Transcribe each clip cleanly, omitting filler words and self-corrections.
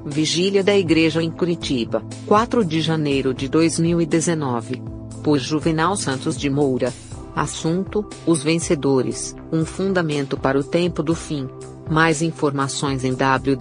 Vigília da Igreja em Curitiba, 4 de janeiro de 2019. Por Juvenal Santos de Moura. Assunto: Os Vencedores, um fundamento para o tempo do fim. Mais informações em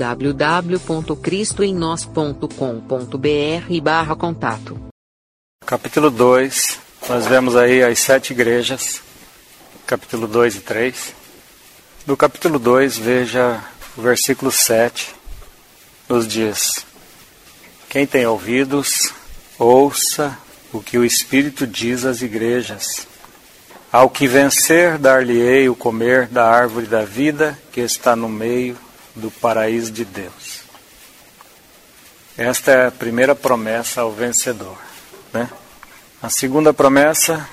www.cristoemnos.com.br/contato. Capítulo 2, nós vemos aí as 7 igrejas, capítulo 2 e 3. No capítulo 2, veja o versículo 7, nos diz: quem tem ouvidos, ouça o que o Espírito diz às igrejas. Ao que vencer, dar-lhe-ei o comer da árvore da vida que está no meio do paraíso de Deus. Esta é a primeira promessa ao vencedor, né? A segunda promessa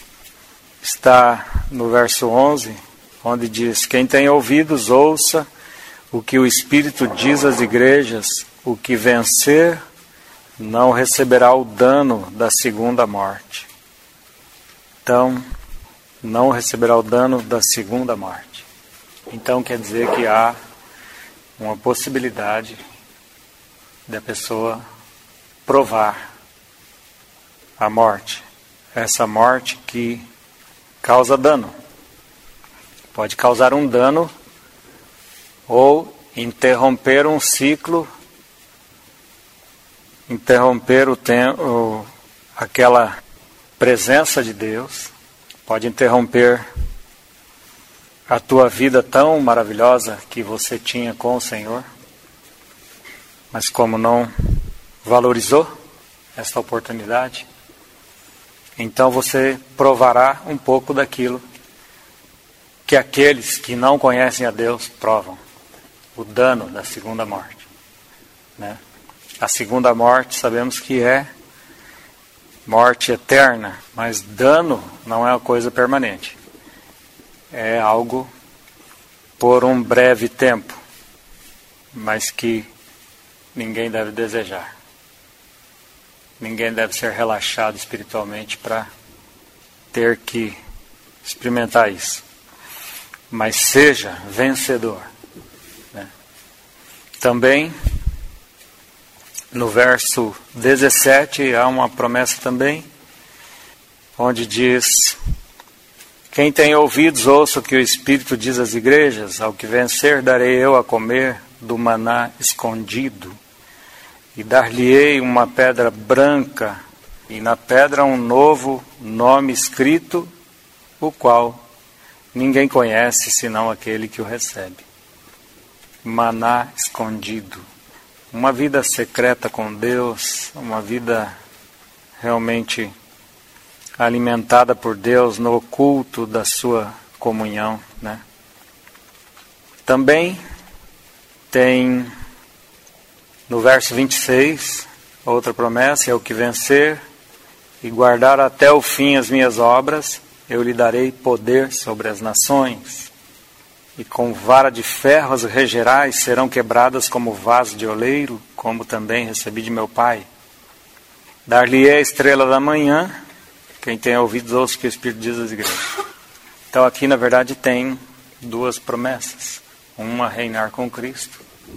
está no verso 11, onde diz: quem tem ouvidos, ouça o que o Espírito diz às igrejas. O que vencer não receberá o dano da segunda morte. Então, não receberá o dano da segunda morte. Então quer dizer que há uma possibilidade da pessoa provar a morte. Essa morte que causa dano. Pode causar um dano ou interromper um ciclo, interromper aquela presença de Deus. Pode interromper a tua vida tão maravilhosa que você tinha com o Senhor, mas como não valorizou esta oportunidade, então você provará um pouco daquilo que aqueles que não conhecem a Deus provam: o dano da segunda morte, né? A segunda morte sabemos que é morte eterna, mas dano não é uma coisa permanente. É algo por um breve tempo, mas que ninguém deve desejar. Ninguém deve ser relaxado espiritualmente para ter que experimentar isso. Mas seja vencedor, né? Também, no verso 17, há uma promessa também, onde diz: quem tem ouvidos, ouça o que o Espírito diz às igrejas. Ao que vencer, darei eu a comer do maná escondido, e dar-lhe-ei uma pedra branca, e na pedra um novo nome escrito, o qual ninguém conhece senão aquele que o recebe. Maná escondido. Uma vida secreta com Deus, uma vida realmente alimentada por Deus no oculto da sua comunhão, né? Também tem no verso 26 outra promessa: é o que vencer e guardar até o fim as minhas obras, eu lhe darei poder sobre as nações. E com vara de ferro as regerá e serão quebradas como vaso de oleiro, como também recebi de meu Pai. Dar-lhe-ei a estrela da manhã. Quem tem ouvidos, ouça o que o Espírito diz às igrejas. Então aqui na verdade tem duas promessas. Uma, reinar com Cristo.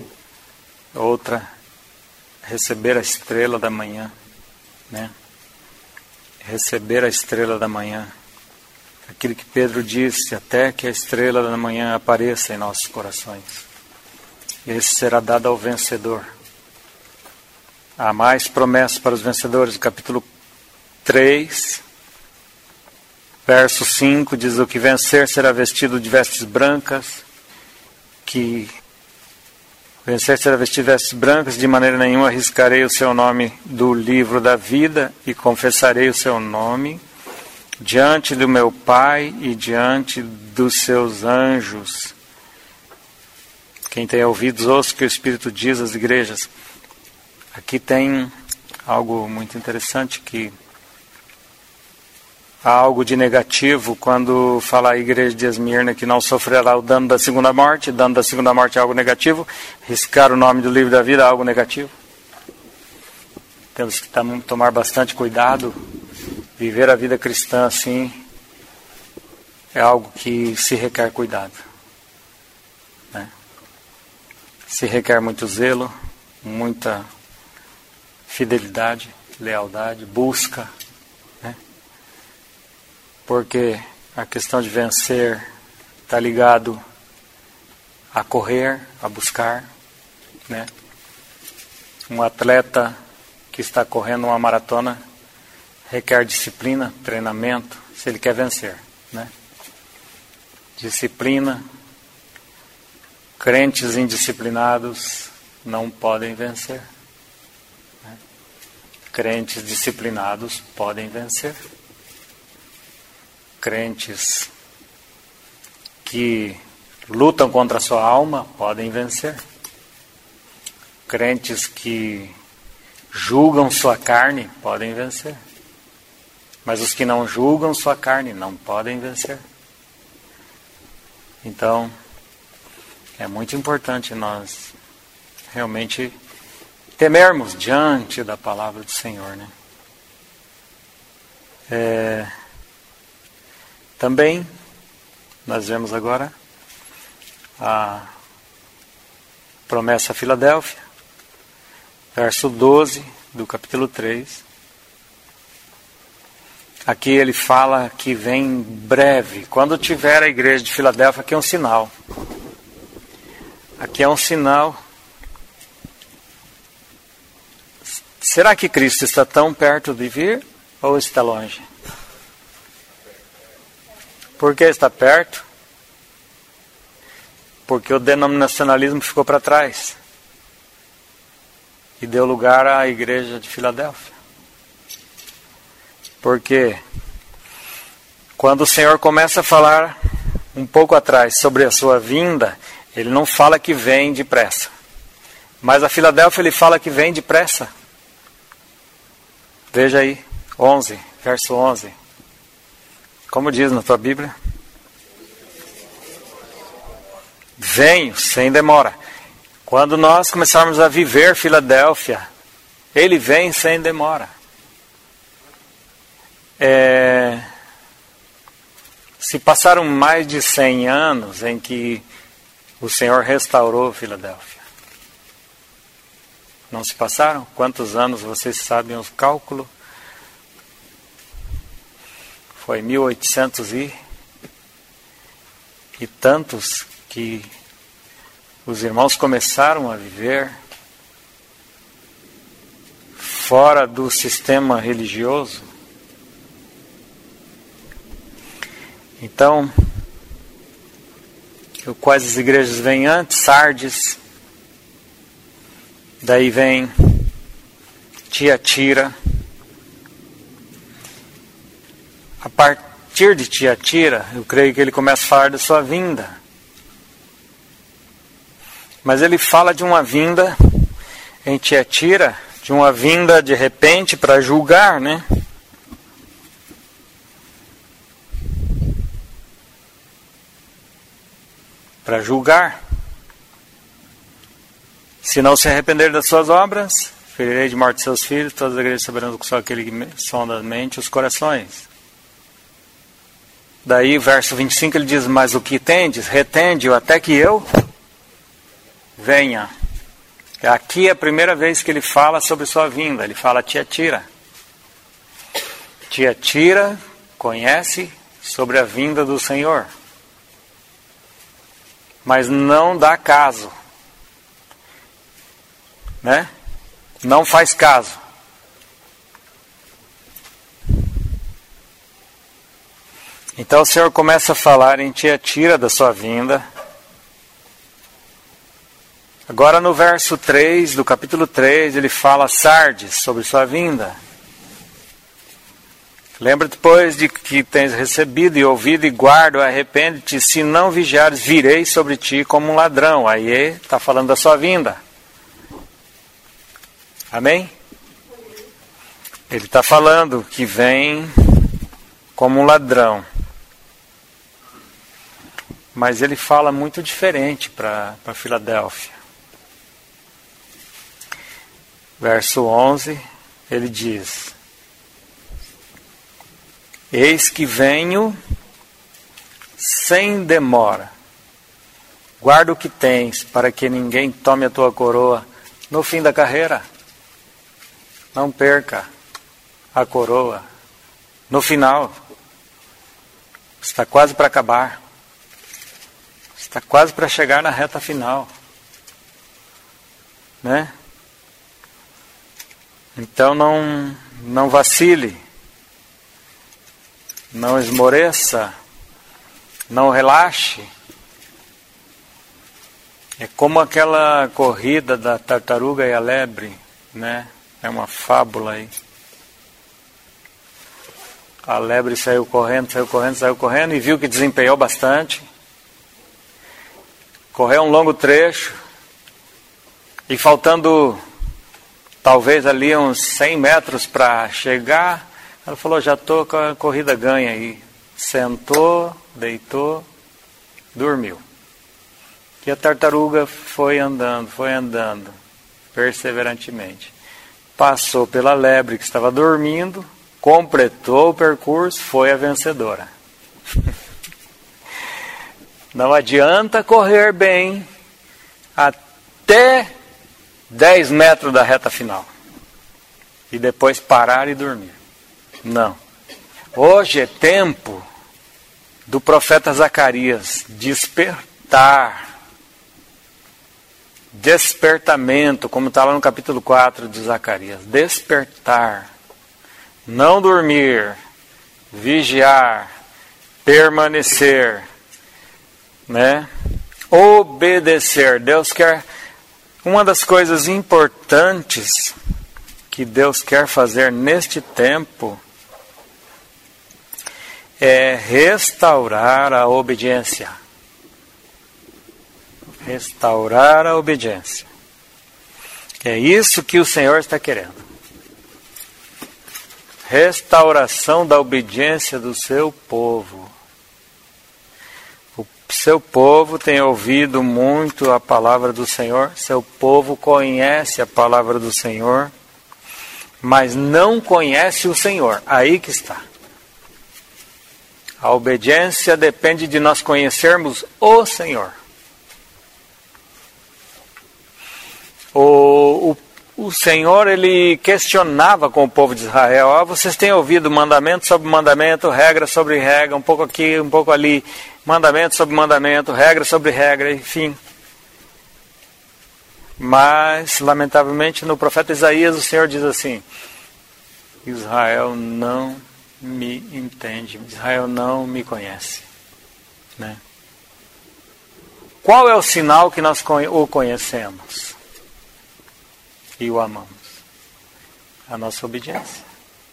Outra, receber a estrela da manhã, né? Receber a estrela da manhã. Aquilo que Pedro disse: até que a estrela da manhã apareça em nossos corações. Esse será dado ao vencedor. Há mais promessas para os vencedores. Capítulo 3, verso 5, diz: o que vencer será vestido de vestes brancas, de maneira nenhuma arriscarei o seu nome do livro da vida, e confessarei o seu nome diante do meu Pai e diante dos seus anjos. Quem tem ouvidos, ouça o que o Espírito diz às igrejas. Aqui tem algo muito interessante, que há algo de negativo quando fala a igreja de Esmirna que não sofrerá o dano da segunda morte. Dano da segunda morte é algo negativo. Riscar o nome do livro da vida é algo negativo. Temos que tomar bastante cuidado. Viver a vida cristã assim é algo que se requer cuidado, né? Se requer muito zelo, muita fidelidade, lealdade, busca, né? Porque a questão de vencer está ligado a correr, a buscar, né? Um atleta que está correndo uma maratona requer disciplina, treinamento, se ele quer vencer, né? Disciplina. Crentes indisciplinados não podem vencer, né? Crentes disciplinados podem vencer. Crentes que lutam contra a sua alma podem vencer. Crentes que julgam sua carne podem vencer. Mas os que não julgam sua carne não podem vencer. Então, é muito importante nós realmente temermos diante da palavra do Senhor, né? Também, nós vemos agora a promessa a Filadélfia, verso 12 do capítulo 3. Aqui ele fala que vem breve. Quando tiver a igreja de Filadélfia, aqui é um sinal. Aqui é um sinal. Será que Cristo está tão perto de vir ou está longe? Por que está perto? Porque o denominacionalismo ficou para trás e deu lugar à igreja de Filadélfia. Porque quando o Senhor começa a falar um pouco atrás sobre a sua vinda, ele não fala que vem depressa. Mas a Filadélfia ele fala que vem depressa. Veja aí, 11, verso 11. Como diz na tua Bíblia? Venho sem demora. Quando nós começarmos a viver Filadélfia, ele vem sem demora. Se passaram mais de 100 anos em que o Senhor restaurou Filadélfia. Não se passaram? Quantos anos vocês sabem o cálculo? Foi 1800 e tantos que os irmãos começaram a viver fora do sistema religioso. Então, quais as igrejas vêm antes? Sardes, daí vem Tiatira. A partir de Tiatira, eu creio que ele começa a falar da sua vinda. Mas ele fala de uma vinda em Tiatira, de uma vinda de repente para julgar, né? Para julgar. Se não se arrepender das suas obras, ferirei de morte seus filhos, todas as igrejas saberão que só aquele que sonda a mente e os corações. Daí, verso 25, ele diz, mas o que tendes, retende-o até que eu venha. Aqui é a primeira vez que ele fala sobre sua vinda. Ele fala Tiatira. Tiatira conhece sobre a vinda do Senhor. Mas não dá caso. Né? Não faz caso. Então o Senhor começa a falar em Tiatira da sua vinda. Agora no verso 3 do capítulo 3, ele fala Sardes sobre sua vinda. Lembra depois de que tens recebido e ouvido e guardo, arrepende-te, se não vigiares, virei sobre ti como um ladrão. Aí está falando da sua vinda. Amém? Ele está falando que vem como um ladrão. Mas ele fala muito diferente para Filadélfia. Verso 11, ele diz: eis que venho sem demora. Guarda o que tens, para que ninguém tome a tua coroa, no fim da carreira. Não perca a coroa. No final, está quase para acabar. Está quase para chegar na reta final. Né? Então não vacile. Não esmoreça. Não relaxe. É como aquela corrida da tartaruga e a lebre, né? É uma fábula aí. A lebre saiu correndo e viu que desempenhou bastante. Correu um longo trecho e faltando talvez ali uns 100 metros para chegar, ela falou, já estou com a corrida ganha aí. Sentou, deitou, dormiu. E a tartaruga foi andando, perseverantemente. Passou pela lebre que estava dormindo, completou o percurso, foi a vencedora. Não adianta correr bem até 10 metros da reta final. E depois parar e dormir. Não. Hoje é tempo do profeta Zacarias despertar. Despertamento, como está lá no capítulo 4 de Zacarias. Despertar. Não dormir. Vigiar. Permanecer. Né? Obedecer. Deus quer. Uma das coisas importantes que Deus quer fazer neste tempo é restaurar a obediência. Restaurar a obediência. É isso que o Senhor está querendo. Restauração da obediência do seu povo. O seu povo tem ouvido muito a palavra do Senhor. Seu povo conhece a palavra do Senhor. Mas não conhece o Senhor. Aí que está. A obediência depende de nós conhecermos o Senhor. O Senhor, ele questionava com o povo de Israel, vocês têm ouvido mandamento sobre mandamento, regra sobre regra, um pouco aqui, um pouco ali, mandamento sobre mandamento, regra sobre regra, enfim. Mas, lamentavelmente, no profeta Isaías, o Senhor diz assim, Israel não me entende, Israel não me conhece. Né? Qual é o sinal que nós o conhecemos? E o amamos. A nossa obediência.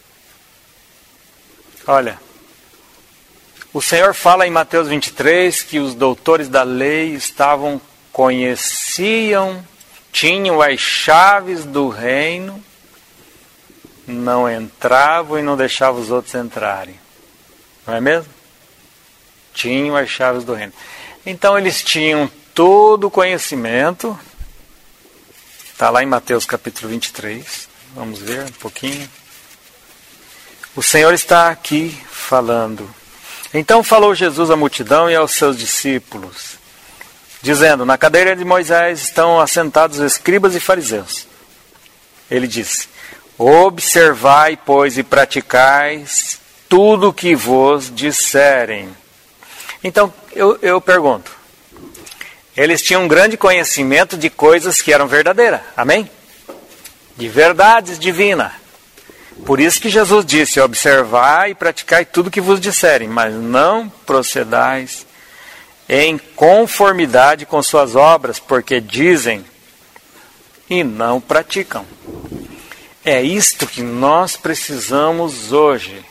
Olha, o Senhor fala em Mateus 23 que os doutores da lei conheciam, tinham as chaves do reino, não entravam e não deixavam os outros entrarem. Não é mesmo? Tinham as chaves do reino. Então eles tinham todo o conhecimento. Está lá em Mateus capítulo 23. Vamos ver um pouquinho. O Senhor está aqui falando. Então falou Jesus à multidão e aos seus discípulos, dizendo, na cadeira de Moisés estão assentados os escribas e fariseus. Ele disse, observai, pois, e praticais tudo o que vos disserem. Então, eu pergunto, eles tinham um grande conhecimento de coisas que eram verdadeiras. Amém? De verdades divinas. Por isso que Jesus disse, observai e praticai tudo o que vos disserem, mas não procedais em conformidade com suas obras, porque dizem e não praticam. É isto que nós precisamos hoje.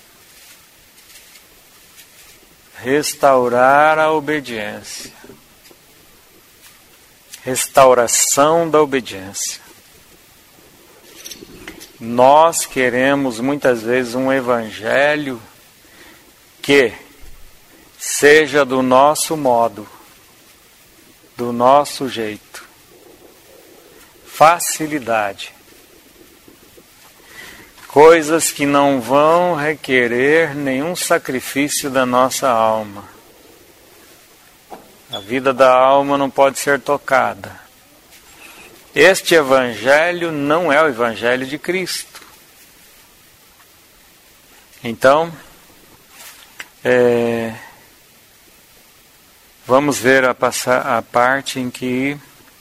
Restaurar a obediência. Restauração da obediência. Nós queremos muitas vezes um evangelho que seja do nosso modo, do nosso jeito. Facilidade. Coisas que não vão requerer nenhum sacrifício da nossa alma. A vida da alma não pode ser tocada. Este evangelho não é o evangelho de Cristo. Então, vamos ver a parte em que,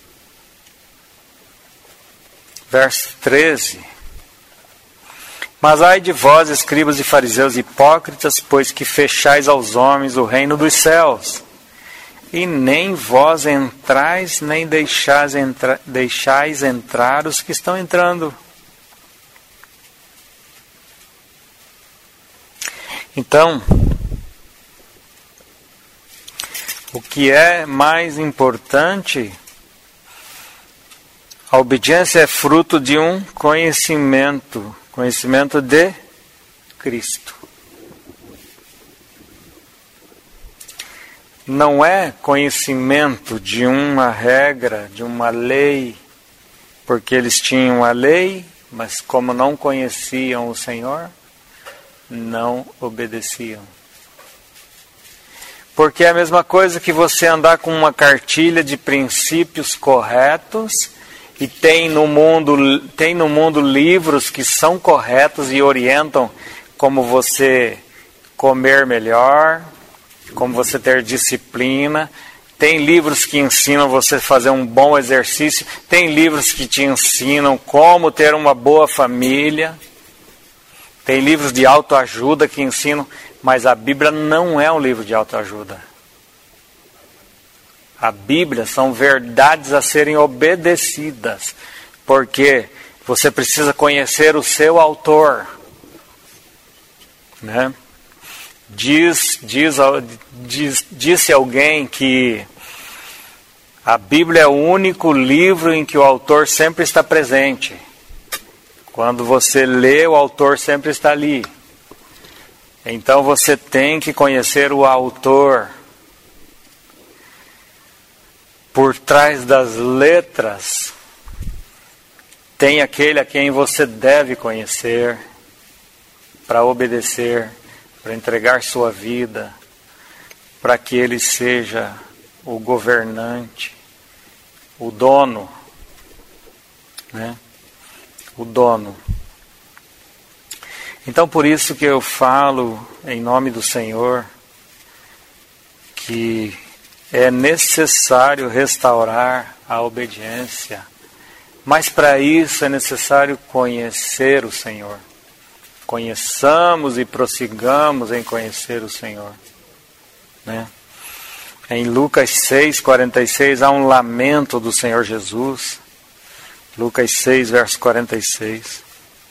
verso 13. Mas ai de vós, escribas e fariseus hipócritas, pois que fechais aos homens o reino dos céus, e nem vós entrais, nem deixais entrar os que estão entrando. Então, o que é mais importante, a obediência é fruto de um conhecimento de Cristo. Não é conhecimento de uma regra, de uma lei, porque eles tinham a lei, mas como não conheciam o Senhor, não obedeciam. Porque é a mesma coisa que você andar com uma cartilha de princípios corretos, e tem no mundo livros que são corretos e orientam como você comer melhor, como você ter disciplina. Tem livros que ensinam você a fazer um bom exercício. Tem livros que te ensinam como ter uma boa família. Tem livros de autoajuda que ensinam, mas a Bíblia não é um livro de autoajuda. A Bíblia são verdades a serem obedecidas, porque você precisa conhecer o seu autor, né? Disse alguém que a Bíblia é o único livro em que o autor sempre está presente. Quando você lê, o autor sempre está ali. Então você tem que conhecer o autor. Por trás das letras, tem aquele a quem você deve conhecer, para obedecer, para entregar sua vida, para que ele seja o governante, o dono, né? O dono. Então, por isso que eu falo, em nome do Senhor, que é necessário restaurar a obediência. Mas para isso é necessário conhecer o Senhor. Conheçamos e prossigamos em conhecer o Senhor, né? Em Lucas 6:46 há um lamento do Senhor Jesus. Lucas 6, verso 46.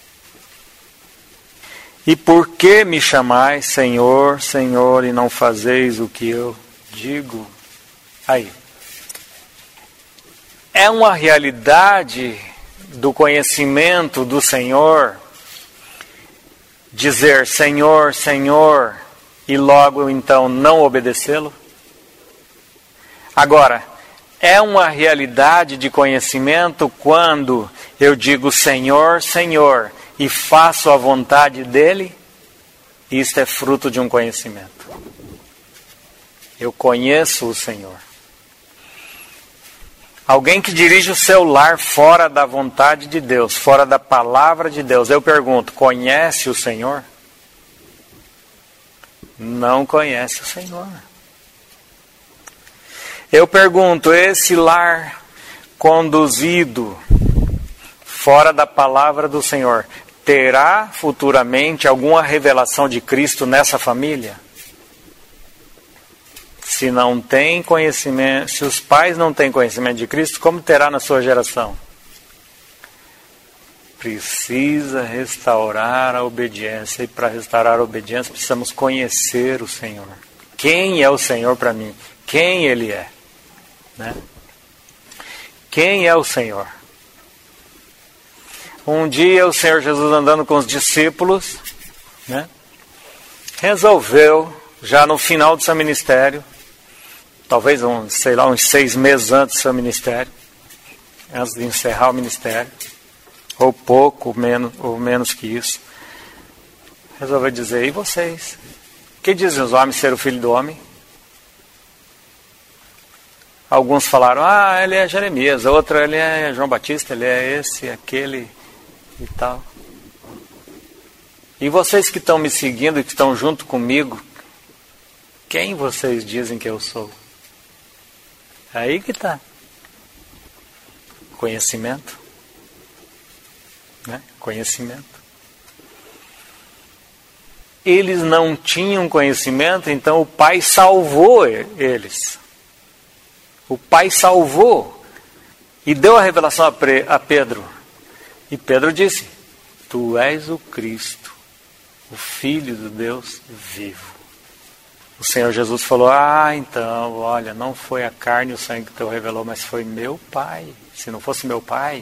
E por que me chamais Senhor, Senhor, e não fazeis o que eu digo? Aí. É uma realidade do conhecimento do Senhor dizer Senhor, Senhor, e logo então não obedecê-lo? Agora, é uma realidade de conhecimento quando eu digo Senhor, Senhor, e faço a vontade dele? Isto é fruto de um conhecimento. Eu conheço o Senhor. Alguém que dirige o seu lar fora da vontade de Deus, fora da palavra de Deus, eu pergunto, conhece o Senhor? Não conhece o Senhor. Eu pergunto, esse lar conduzido fora da palavra do Senhor, terá futuramente alguma revelação de Cristo nessa família? Se não tem conhecimento, se os pais não têm conhecimento de Cristo, como terá na sua geração? Precisa restaurar a obediência, e para restaurar a obediência precisamos conhecer o Senhor. Quem é o Senhor para mim? Quem Ele é? Né? Quem é o Senhor? Um dia o Senhor Jesus, andando com os discípulos, né, resolveu, já no final do seu ministério, talvez uns 6 meses antes do seu ministério, antes de encerrar o ministério, ou pouco, ou menos que isso, resolveu dizer, e vocês? Que dizem os homens ser o Filho do Homem? Alguns falaram, ele é Jeremias, outro ele é João Batista, ele é esse, aquele e tal. E vocês que estão me seguindo, que estão junto comigo, quem vocês dizem que eu sou? Aí que está. Conhecimento. Né? Conhecimento. Eles não tinham conhecimento, então o Pai salvou eles. O Pai salvou e deu a revelação a Pedro. E Pedro disse, tu és o Cristo, o Filho do Deus vivo. O Senhor Jesus falou, então, olha, não foi a carne e o sangue que te revelou, mas foi meu Pai. Se não fosse meu Pai,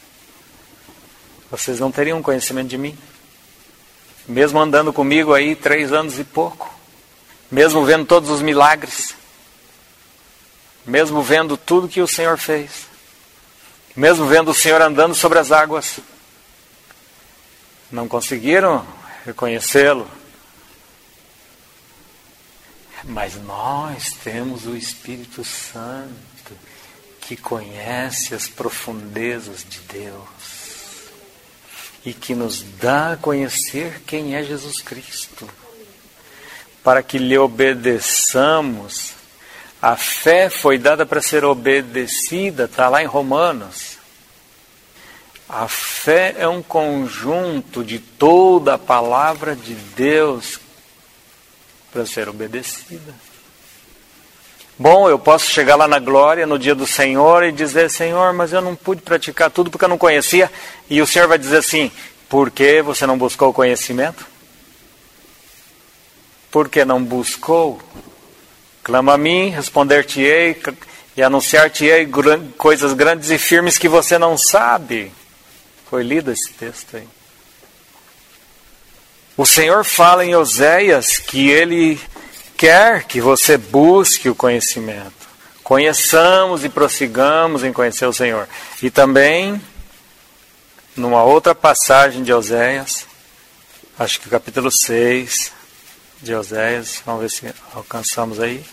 vocês não teriam conhecimento de mim. Mesmo andando comigo aí 3 anos e pouco, mesmo vendo todos os milagres, mesmo vendo tudo que o Senhor fez, mesmo vendo o Senhor andando sobre as águas, não conseguiram reconhecê-lo. Mas nós temos o Espírito Santo que conhece as profundezas de Deus e que nos dá a conhecer quem é Jesus Cristo, para que lhe obedeçamos. A fé foi dada para ser obedecida, está lá em Romanos. A fé é um conjunto de toda a palavra de Deus para ser obedecida. Bom, eu posso chegar lá na glória, no dia do Senhor, e dizer, Senhor, mas eu não pude praticar tudo porque eu não conhecia. E o Senhor vai dizer assim, por que você não buscou o conhecimento? Por que não buscou? Clama a mim, responder-te-ei e anunciar-te-ei coisas grandes e firmes que você não sabe. Foi lido esse texto aí. O Senhor fala em Oséias que Ele quer que você busque o conhecimento. Conheçamos e prossigamos em conhecer o Senhor. E também, numa outra passagem de Oséias, acho que o capítulo 6 de Oséias, vamos ver se alcançamos aí.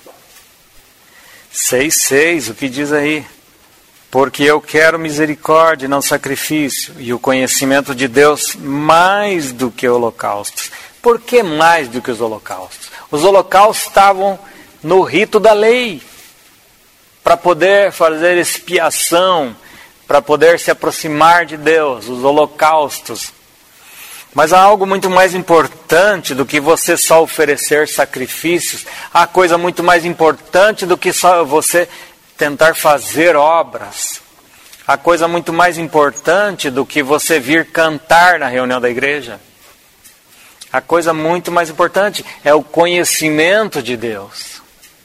6:6, o que diz aí? Porque eu quero misericórdia e não sacrifício, e o conhecimento de Deus mais do que holocaustos. Por que mais do que os holocaustos? Os holocaustos estavam no rito da lei, para poder fazer expiação, para poder se aproximar de Deus, os holocaustos. Mas há algo muito mais importante do que você só oferecer sacrifícios. Há coisa muito mais importante do que só você tentar fazer obras. Há coisa muito mais importante do que você vir cantar na reunião da igreja. A coisa muito mais importante é o conhecimento de Deus.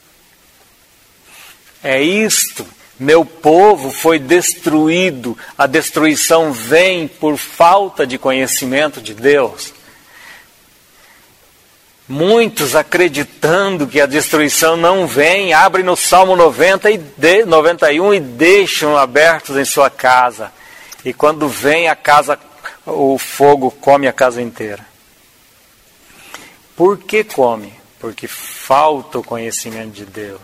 É isto. Meu povo foi destruído. A destruição vem por falta de conhecimento de Deus. Muitos acreditando que a destruição não vem, abrem no Salmo 91 e deixam abertos em sua casa. E quando vem a casa, o fogo come a casa inteira. Por que come? Porque falta o conhecimento de Deus.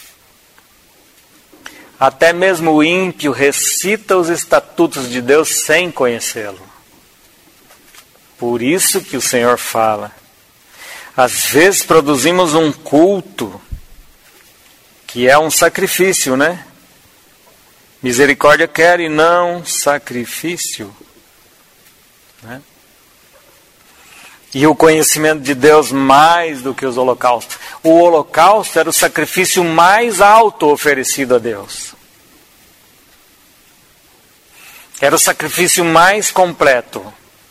Até mesmo o ímpio recita os estatutos de Deus sem conhecê-lo. Por isso que o Senhor fala. Às vezes produzimos um culto que é um sacrifício, né? Misericórdia quer e não sacrifício, né? E o conhecimento de Deus mais do que os holocaustos. O holocausto era o sacrifício mais alto oferecido a Deus. Era o sacrifício mais completo.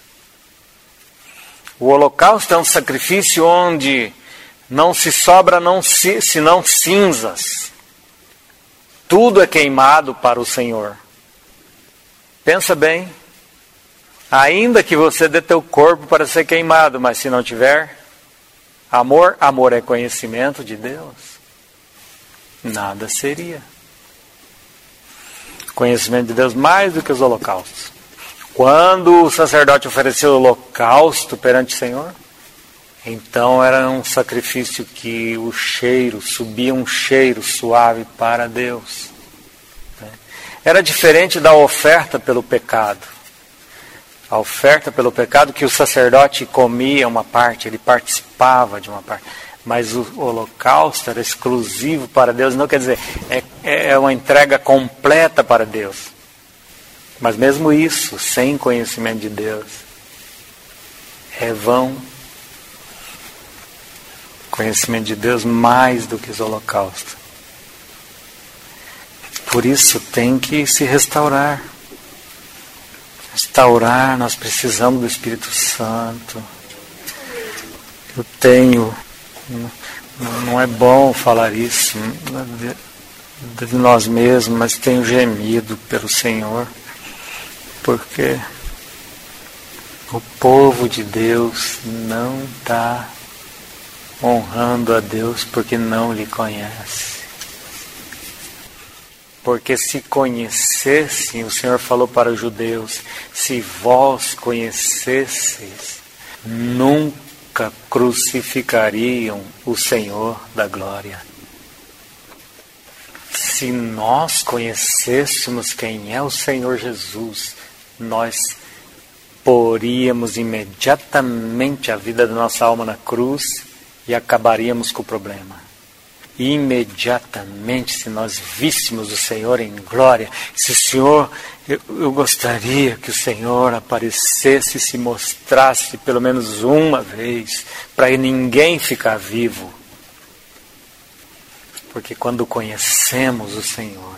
O holocausto é um sacrifício onde não se sobra senão cinzas. Tudo é queimado para o Senhor. Pensa bem. Ainda que você dê teu corpo para ser queimado, mas se não tiver amor, amor é conhecimento de Deus, nada seria. Conhecimento de Deus mais do que os holocaustos. Quando o sacerdote ofereceu o holocausto perante o Senhor, Então era um sacrifício que o cheiro, subia um cheiro suave para Deus. Era diferente da oferta pelo pecado. A oferta pelo pecado que o sacerdote comia uma parte, ele participava de uma parte. Mas o holocausto era exclusivo para Deus. Não quer dizer, é uma entrega completa para Deus. Mas mesmo isso, sem conhecimento de Deus, é vão. Conhecimento de Deus mais do que os holocaustos. Por isso tem que se restaurar. Restaurar, nós precisamos do Espírito Santo. Eu tenho, não é bom falar isso de nós mesmos, mas tenho gemido pelo Senhor, porque o povo de Deus não está honrando a Deus porque não lhe conhece. Porque se conhecessem, o Senhor falou para os judeus, se vós conhecesseis, nunca crucificariam o Senhor da glória. Se nós conhecêssemos quem é o Senhor Jesus, nós poríamos imediatamente a vida da nossa alma na cruz e acabaríamos com o problema. Imediatamente, se nós víssemos o Senhor em glória, se o Senhor, eu gostaria que o Senhor aparecesse e se mostrasse pelo menos uma vez, para ninguém ficar vivo. Porque quando conhecemos o Senhor,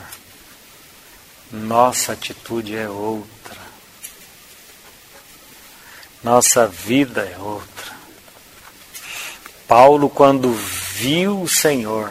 nossa atitude é outra. Nossa vida é outra. Paulo, quando viu o Senhor,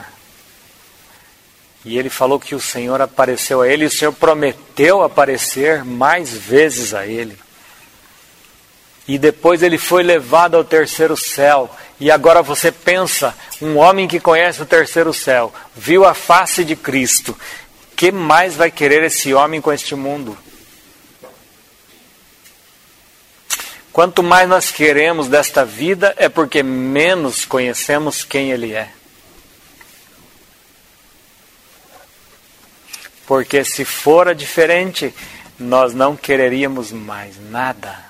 e ele falou que o Senhor apareceu a ele, e o Senhor prometeu aparecer mais vezes a ele. E depois ele foi levado ao terceiro céu. E agora você pensa, um homem que conhece o terceiro céu, viu a face de Cristo, que mais vai querer esse homem com este mundo? Quanto mais nós queremos desta vida, é porque menos conhecemos quem Ele é. Porque se fora diferente, nós não quereríamos mais nada.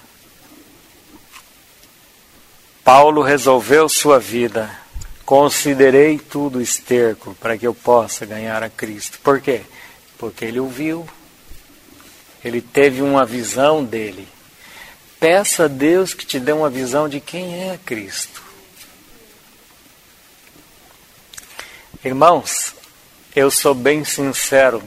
Paulo resolveu sua vida. Considerei tudo esterco para que eu possa ganhar a Cristo. Por quê? Porque ele o viu. Ele teve uma visão dele. Peça a Deus que te dê uma visão de quem é Cristo. Irmãos, eu sou bem sincero,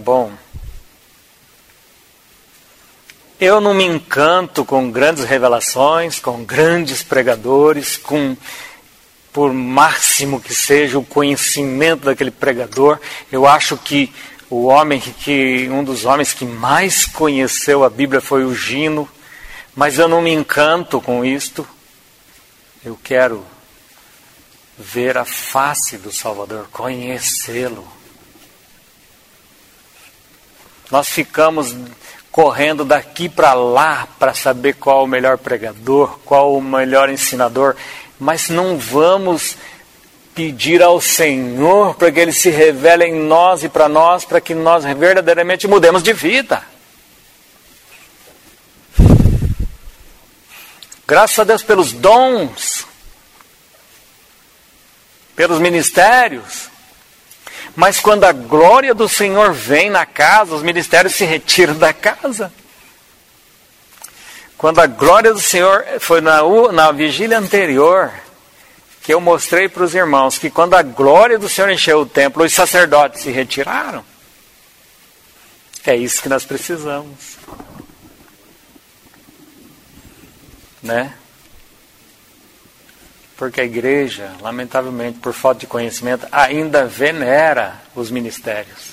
eu não me encanto com grandes revelações, com grandes pregadores, por máximo que seja o conhecimento daquele pregador. Eu acho que um dos homens que mais conheceu a Bíblia foi o Gino. Mas eu não me encanto com isto. Eu quero ver a face do Salvador, conhecê-lo. Nós ficamos correndo daqui para lá para saber qual o melhor pregador, qual o melhor ensinador, mas não vamos pedir ao Senhor para que Ele se revele em nós e para que nós verdadeiramente mudemos de vida. Graças a Deus pelos dons, pelos ministérios. Mas quando a glória do Senhor vem na casa, os ministérios se retiram da casa. Quando a glória do Senhor, foi na vigília anterior, que eu mostrei para os irmãos, que quando a glória do Senhor encheu o templo, os sacerdotes se retiraram. É isso que nós precisamos. Né? Porque a igreja, lamentavelmente, por falta de conhecimento, ainda venera os ministérios.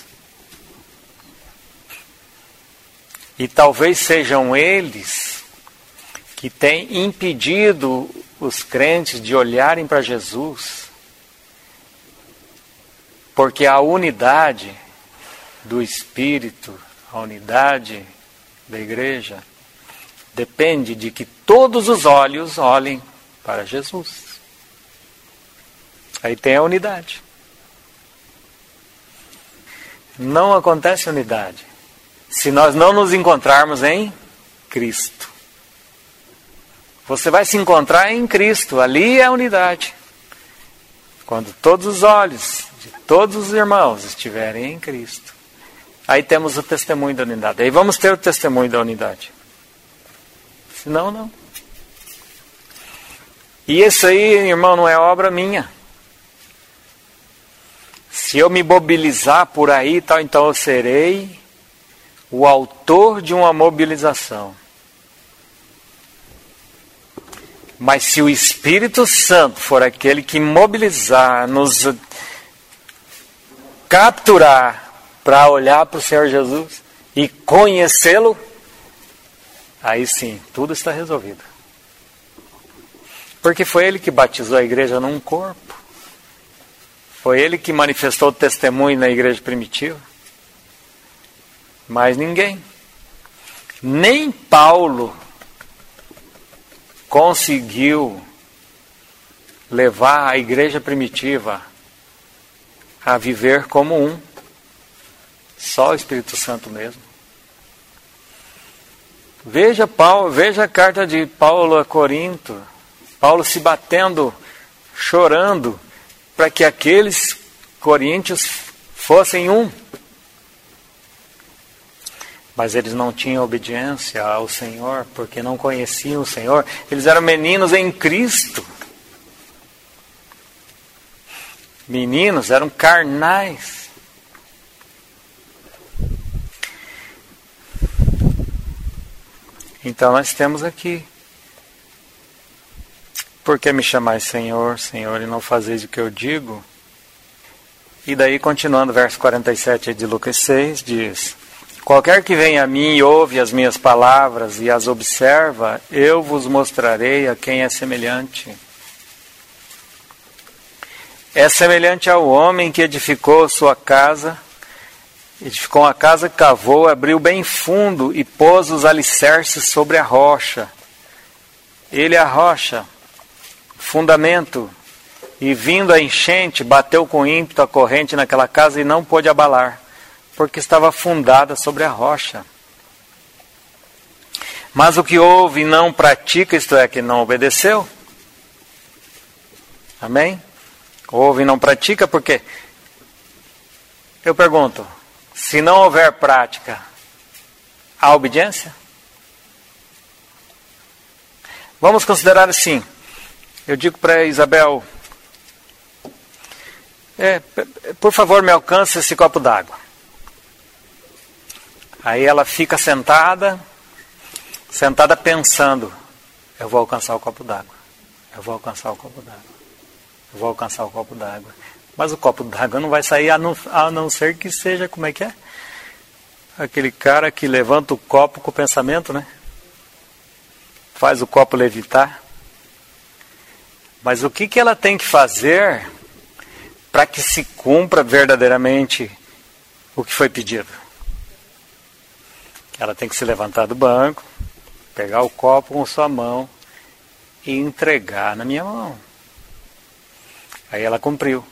E talvez sejam eles que têm impedido os crentes de olharem para Jesus. Porque a unidade do Espírito, a unidade da igreja, depende de que todos os olhos olhem para Jesus. Aí tem a unidade. Não acontece unidade se nós não nos encontrarmos em Cristo. Você vai se encontrar em Cristo, ali é a unidade. Quando todos os olhos de todos os irmãos estiverem em Cristo, aí temos o testemunho da unidade. Aí vamos ter o testemunho da unidade. Senão, não. E isso aí, irmão, não é obra minha. Se eu me mobilizar por aí, tal, então eu serei o autor de uma mobilização. Mas se o Espírito Santo for aquele que mobilizar, nos capturar para olhar para o Senhor Jesus e conhecê-lo, aí sim, tudo está resolvido. Porque foi Ele que batizou a igreja num corpo. Foi Ele que manifestou o testemunho na igreja primitiva. Mas ninguém. Nem Paulo conseguiu levar a igreja primitiva a viver como um. Só o Espírito Santo mesmo. Veja a carta de Paulo a Corinto. Paulo se batendo, chorando, para que aqueles coríntios fossem um. Mas eles não tinham obediência ao Senhor, porque não conheciam o Senhor. Eles eram meninos em Cristo. Meninos, eram carnais. Então nós temos aqui: por que me chamais Senhor, Senhor, e não fazeis o que eu digo? E daí, continuando, verso 47 de Lucas 6, diz: qualquer que venha a mim e ouve as minhas palavras e as observa, eu vos mostrarei a quem é semelhante. É semelhante ao homem que edificou sua casa, edificou uma casa, cavou, abriu bem fundo e pôs os alicerces sobre a rocha. Ele é a rocha, fundamento, e vindo a enchente, bateu com ímpeto a corrente naquela casa e não pôde abalar, porque estava fundada sobre a rocha. Mas o que ouve e não pratica, isto é, que não obedeceu. Amém? Ouve e não pratica, porque eu pergunto, se não houver prática, há obediência? Vamos considerar assim. Eu digo para Isabel, por favor, me alcance esse copo d'água. Aí ela fica sentada pensando, eu vou alcançar o copo d'água, eu vou alcançar o copo d'água, eu vou alcançar o copo d'água. Mas o copo d'água não vai sair a não ser que seja, como é que é? Aquele cara que levanta o copo com o pensamento, né? Faz o copo levitar. Mas o que ela tem que fazer para que se cumpra verdadeiramente o que foi pedido? Ela tem que se levantar do banco, pegar o copo com sua mão e entregar na minha mão. Aí ela cumpriu.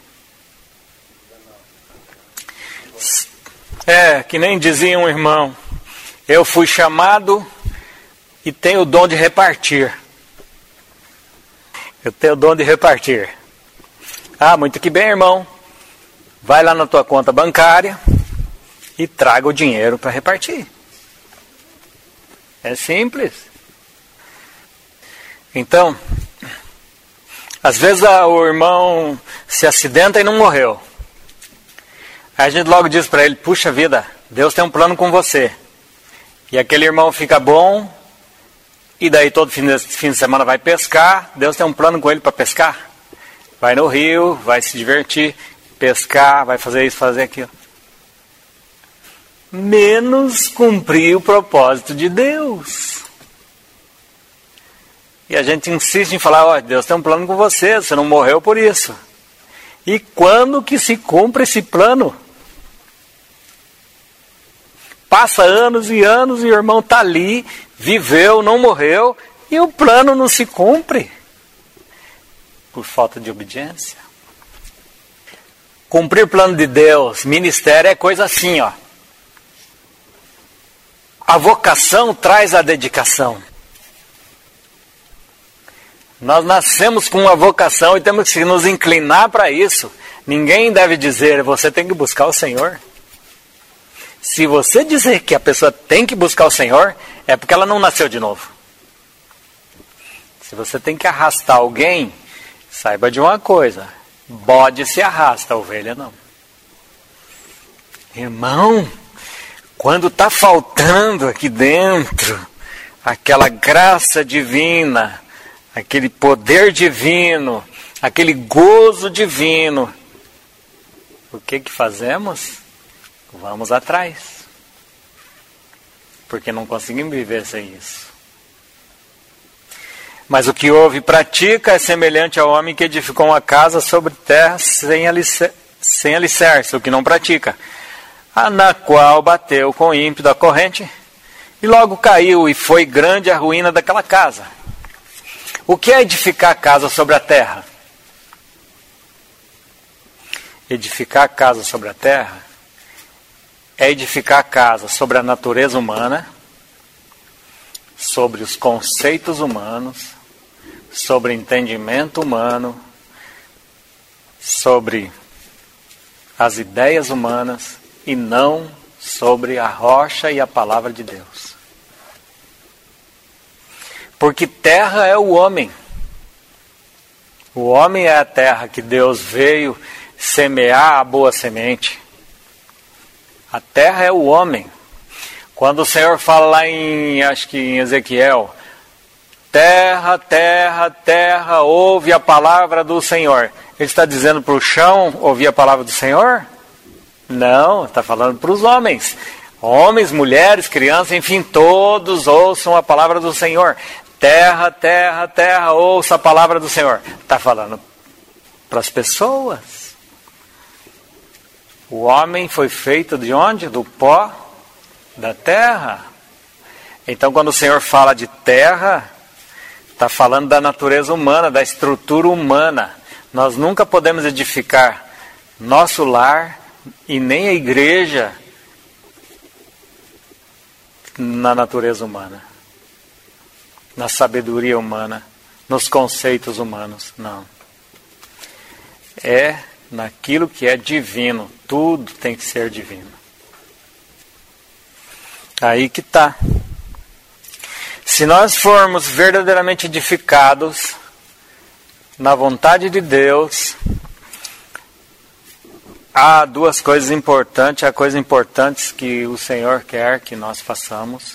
Que nem dizia um irmão, eu fui chamado e tenho o dom de repartir. Eu tenho o dom de repartir. Ah, muito que bem, irmão. Vai lá na tua conta bancária e traga o dinheiro para repartir. É simples. Então, às vezes o irmão se acidenta e não morreu. Aí a gente logo diz para ele, puxa vida, Deus tem um plano com você. E aquele irmão fica bom, e daí todo fim de semana vai pescar, Deus tem um plano com ele para pescar. Vai no rio, vai se divertir, pescar, vai fazer isso, fazer aquilo. Menos cumprir o propósito de Deus. E a gente insiste em falar, Deus tem um plano com você, você não morreu por isso. E quando que se cumpre esse plano? Passa anos e anos e o irmão está ali, viveu, não morreu, e o plano não se cumpre. Por falta de obediência. Cumprir o plano de Deus, ministério é coisa assim, ó. A vocação traz a dedicação. Nós nascemos com uma vocação e temos que nos inclinar para isso. Ninguém deve dizer, você tem que buscar o Senhor. Se você dizer que a pessoa tem que buscar o Senhor, é porque ela não nasceu de novo. Se você tem que arrastar alguém, saiba de uma coisa, bode se arrasta, ovelha não. Irmão, quando está faltando aqui dentro aquela graça divina, aquele poder divino, aquele gozo divino, o que fazemos? Vamos atrás. Porque não conseguimos viver sem isso. Mas o que ouve e pratica é semelhante ao homem que edificou uma casa sobre terra sem alicerce, o que não pratica, na qual bateu com o ímpeto da corrente, e logo caiu, e foi grande a ruína daquela casa. O que é edificar a casa sobre a terra? Edificar a casa sobre a terra é edificar a casa sobre a natureza humana, sobre os conceitos humanos, sobre o entendimento humano, sobre as ideias humanas e não sobre a rocha e a palavra de Deus. Porque terra é o homem. O homem é a terra que Deus veio semear a boa semente. A terra é o homem. Quando o Senhor fala lá acho que em Ezequiel, terra, terra, terra, ouve a palavra do Senhor. Ele está dizendo para o chão ouvir a palavra do Senhor? Não, está falando para os homens. Homens, mulheres, crianças, enfim, todos ouçam a palavra do Senhor. Terra, terra, terra, ouça a palavra do Senhor. Está falando para as pessoas. O homem foi feito de onde? Do pó da terra. Então, quando o Senhor fala de terra, está falando da natureza humana, da estrutura humana. Nós nunca podemos edificar nosso lar e nem a igreja na natureza humana, na sabedoria humana, nos conceitos humanos. Não. É naquilo que é divino. Tudo tem que ser divino. Aí que está. Se nós formos verdadeiramente edificados na vontade de Deus, há duas coisas importantes. Há coisas importantes que o Senhor quer que nós façamos.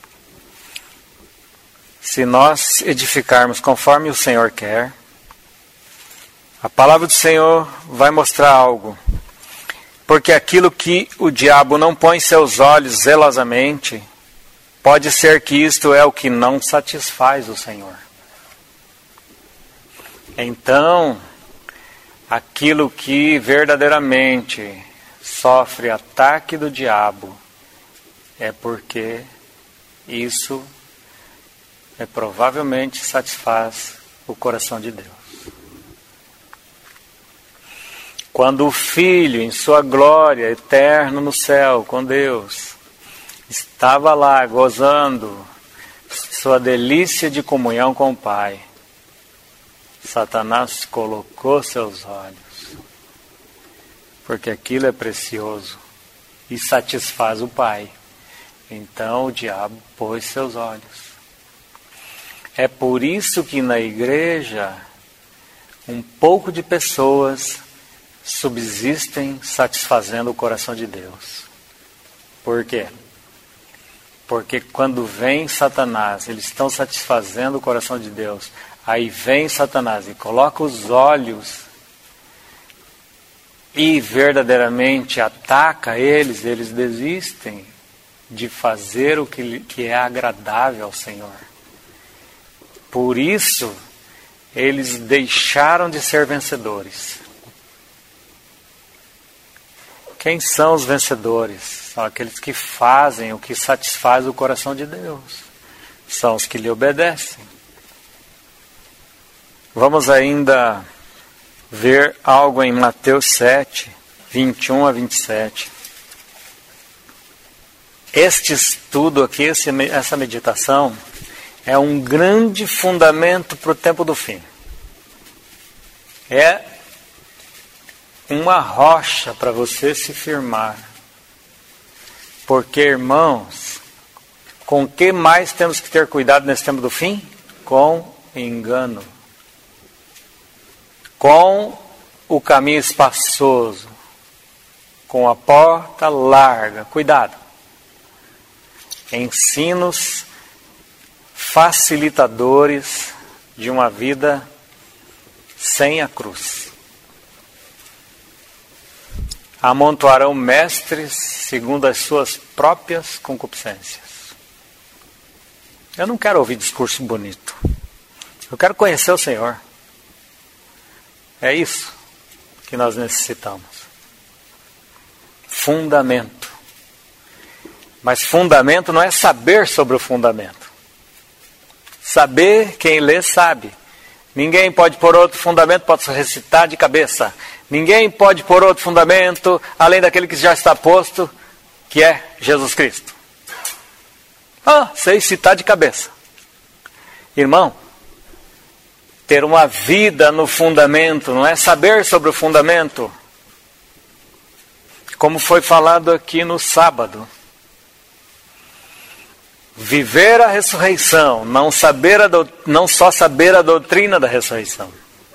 Se nós edificarmos conforme o Senhor quer, a palavra do Senhor vai mostrar algo. Porque aquilo que o diabo não põe seus olhos zelosamente, pode ser que isto é o que não satisfaz o Senhor. Então, aquilo que verdadeiramente sofre ataque do diabo, é porque isso provavelmente satisfaz o coração de Deus. Quando o Filho, em sua glória eterna no céu com Deus, estava lá gozando sua delícia de comunhão com o Pai, Satanás colocou seus olhos, porque aquilo é precioso e satisfaz o Pai. Então o diabo pôs seus olhos. É por isso que na igreja um pouco de pessoas subsistem satisfazendo o coração de Deus. Por quê? Porque quando vem Satanás, eles estão satisfazendo o coração de Deus. Aí vem Satanás e coloca os olhos e verdadeiramente ataca eles, eles desistem de fazer o que é agradável ao Senhor. Por isso, eles deixaram de ser vencedores. Quem são os vencedores? São aqueles que fazem o que satisfaz o coração de Deus. São os que lhe obedecem. Vamos ainda ver algo em Mateus 7. 21 a 27. Este estudo aqui, essa meditação, é um grande fundamento para o tempo do fim. É uma rocha para você se firmar. Porque, irmãos, com o que mais temos que ter cuidado nesse tempo do fim? Com engano. Com o caminho espaçoso. Com a porta larga. Cuidado. Ensinos facilitadores de uma vida sem a cruz. Amontoarão mestres segundo as suas próprias concupiscências. Eu não quero ouvir discurso bonito. Eu quero conhecer o Senhor. É isso que nós necessitamos. Fundamento. Mas fundamento não é saber sobre o fundamento. Saber, quem lê sabe. Ninguém pode pôr outro fundamento, pode recitar de cabeça. Ninguém pode pôr outro fundamento, além daquele que já está posto, que é Jesus Cristo. Sei citar de cabeça. Irmão, ter uma vida no fundamento, não é saber sobre o fundamento. Como foi falado aqui no sábado. Viver a ressurreição, não só saber a doutrina da ressurreição.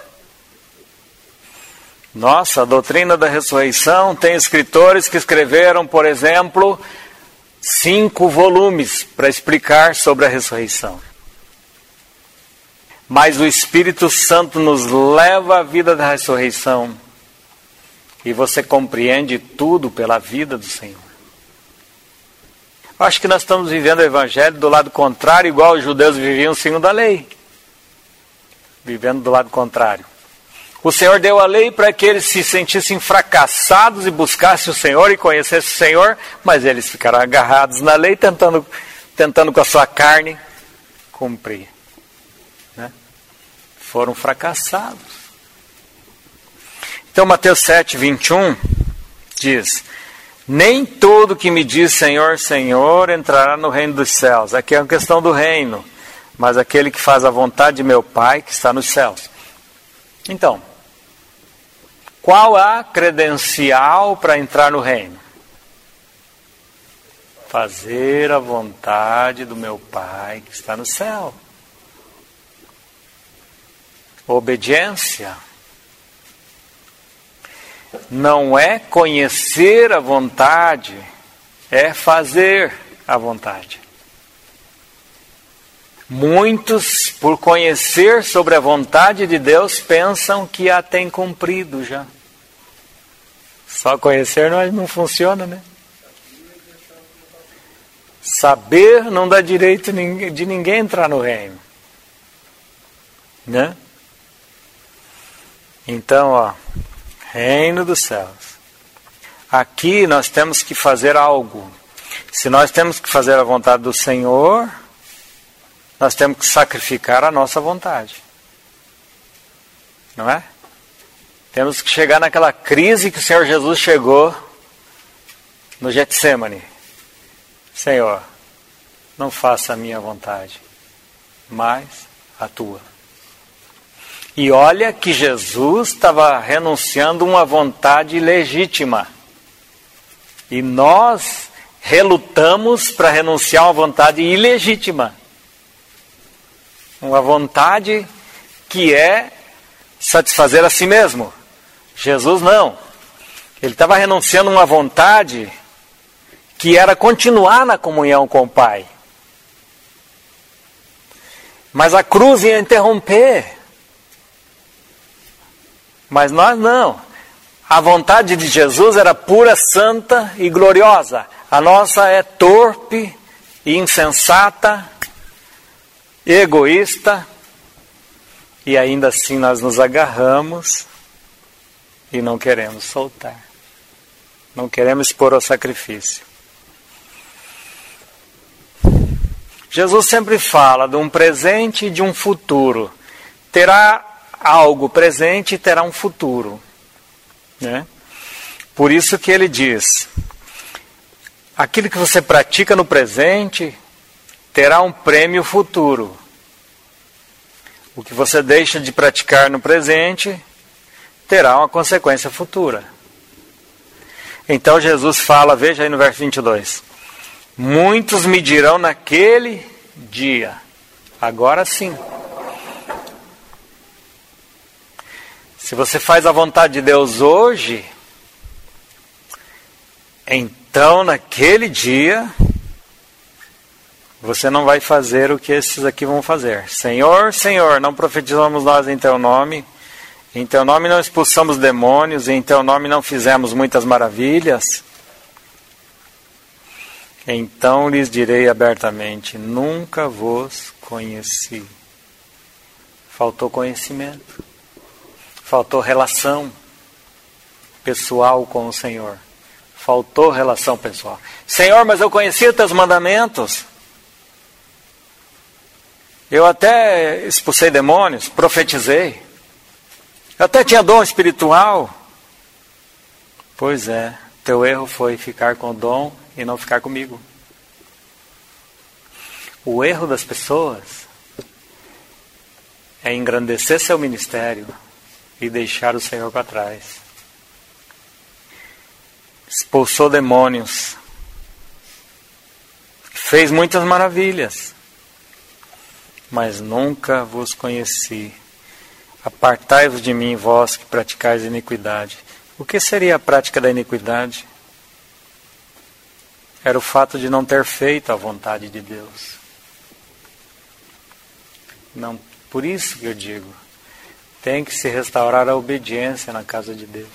Nossa, a doutrina da ressurreição tem escritores que escreveram, por exemplo, 5 volumes para explicar sobre a ressurreição. Mas o Espírito Santo nos leva à vida da ressurreição. E você compreende tudo pela vida do Senhor. Acho que nós estamos vivendo o Evangelho do lado contrário, igual os judeus viviam segundo a lei. Vivendo do lado contrário. O Senhor deu a lei para que eles se sentissem fracassados e buscassem o Senhor e conhecessem o Senhor, mas eles ficaram agarrados na lei, tentando com a sua carne cumprir. Né? Foram fracassados. Então Mateus 7, 21 diz: nem todo que me diz Senhor, Senhor entrará no reino dos céus. Aqui é uma questão do reino, mas aquele que faz a vontade de meu Pai que está nos céus. Então, qual a credencial para entrar no reino? Fazer a vontade do meu Pai que está no céu. Obediência. Não é conhecer a vontade, é fazer a vontade. Muitos, por conhecer sobre a vontade de Deus, pensam que a têm cumprido já. Só conhecer não funciona, né? Saber não dá direito de ninguém entrar no reino. Né? Então, reino dos céus. Aqui nós temos que fazer algo. Se nós temos que fazer a vontade do Senhor, nós temos que sacrificar a nossa vontade. Não é? Temos que chegar naquela crise que o Senhor Jesus chegou no Getsemane. Senhor, não faça a minha vontade, mas a tua. E olha que Jesus estava renunciando uma vontade legítima. E nós relutamos para renunciar uma vontade ilegítima. Uma vontade que é satisfazer a si mesmo. Jesus não. Ele estava renunciando uma vontade que era continuar na comunhão com o Pai. Mas a cruz ia interromper. Mas nós não. A vontade de Jesus era pura, santa e gloriosa. A nossa é torpe e insensata, egoísta, e ainda assim nós nos agarramos e não queremos soltar. Não queremos expor ao sacrifício. Jesus sempre fala de um presente e de um futuro. Terá algo presente e terá um futuro. Né? Por isso que ele diz: aquilo que você pratica no presente terá um prêmio futuro. O que você deixa de praticar no presente terá uma consequência futura. Então Jesus fala, veja aí no verso 22. Muitos me dirão naquele dia. Agora sim. Se você faz a vontade de Deus hoje, então naquele dia você não vai fazer o que esses aqui vão fazer. Senhor, Senhor, não profetizamos nós em Teu nome? Em Teu nome não expulsamos demônios? Em Teu nome não fizemos muitas maravilhas? Então lhes direi abertamente: nunca vos conheci. Faltou conhecimento. Faltou relação pessoal com o Senhor. Faltou relação pessoal. Senhor, mas eu conhecia Teus mandamentos. Eu até expulsei demônios, profetizei. Eu até tinha dom espiritual. Pois é, teu erro foi ficar com o dom e não ficar comigo. O erro das pessoas é engrandecer seu ministério e deixar o Senhor para trás. Expulsou demônios. Fez muitas maravilhas. Mas nunca vos conheci. Apartai-vos de mim, vós que praticais iniquidade. O que seria a prática da iniquidade? Era o fato de não ter feito a vontade de Deus. Não, por isso que eu digo, tem que se restaurar a obediência na casa de Deus.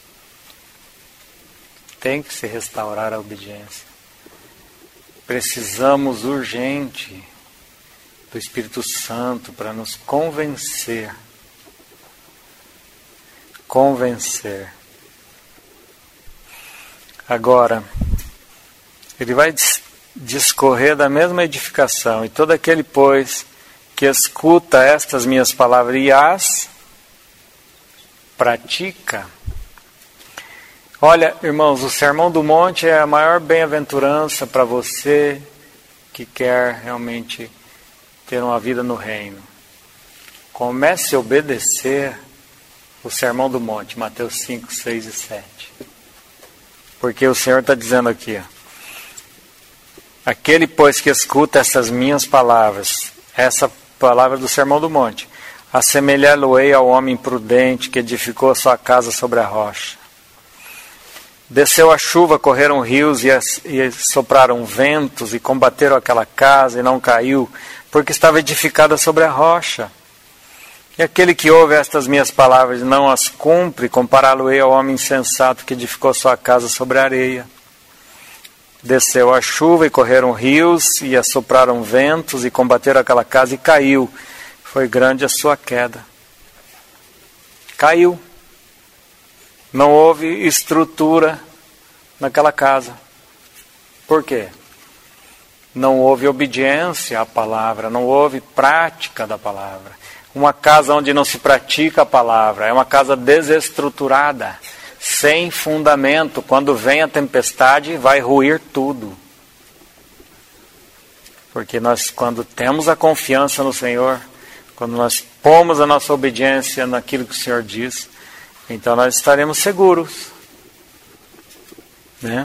Tem que se restaurar a obediência. Precisamos urgente do Espírito Santo para nos convencer. Convencer. Agora, ele vai discorrer da mesma edificação. E todo aquele, pois, que escuta estas minhas palavras e as pratica. Olha, irmãos, o Sermão do Monte é a maior bem-aventurança para você que quer realmente ter uma vida no reino. Comece a obedecer o Sermão do Monte, Mateus 5, 6 e 7. Porque o Senhor está dizendo aqui, ó, aquele, pois, que escuta essas minhas palavras, essa palavra do Sermão do Monte, assemelhá-lo-ei ao homem prudente que edificou a sua casa sobre a rocha. Desceu a chuva, correram rios e sopraram ventos e combateram aquela casa e não caiu, porque estava edificada sobre a rocha. E aquele que ouve estas minhas palavras e não as cumpre, compará-lo-ei ao homem insensato que edificou sua casa sobre a areia. Desceu a chuva e correram rios e assopraram ventos e combateram aquela casa e caiu. Foi grande a sua queda. Caiu. Não houve estrutura naquela casa. Por quê? Não houve obediência à palavra, não houve prática da palavra. Uma casa onde não se pratica a palavra é uma casa desestruturada, sem fundamento. Quando vem a tempestade, vai ruir tudo. Porque nós, quando temos a confiança no Senhor, quando nós pomos a nossa obediência naquilo que o Senhor diz, então nós estaremos seguros, né?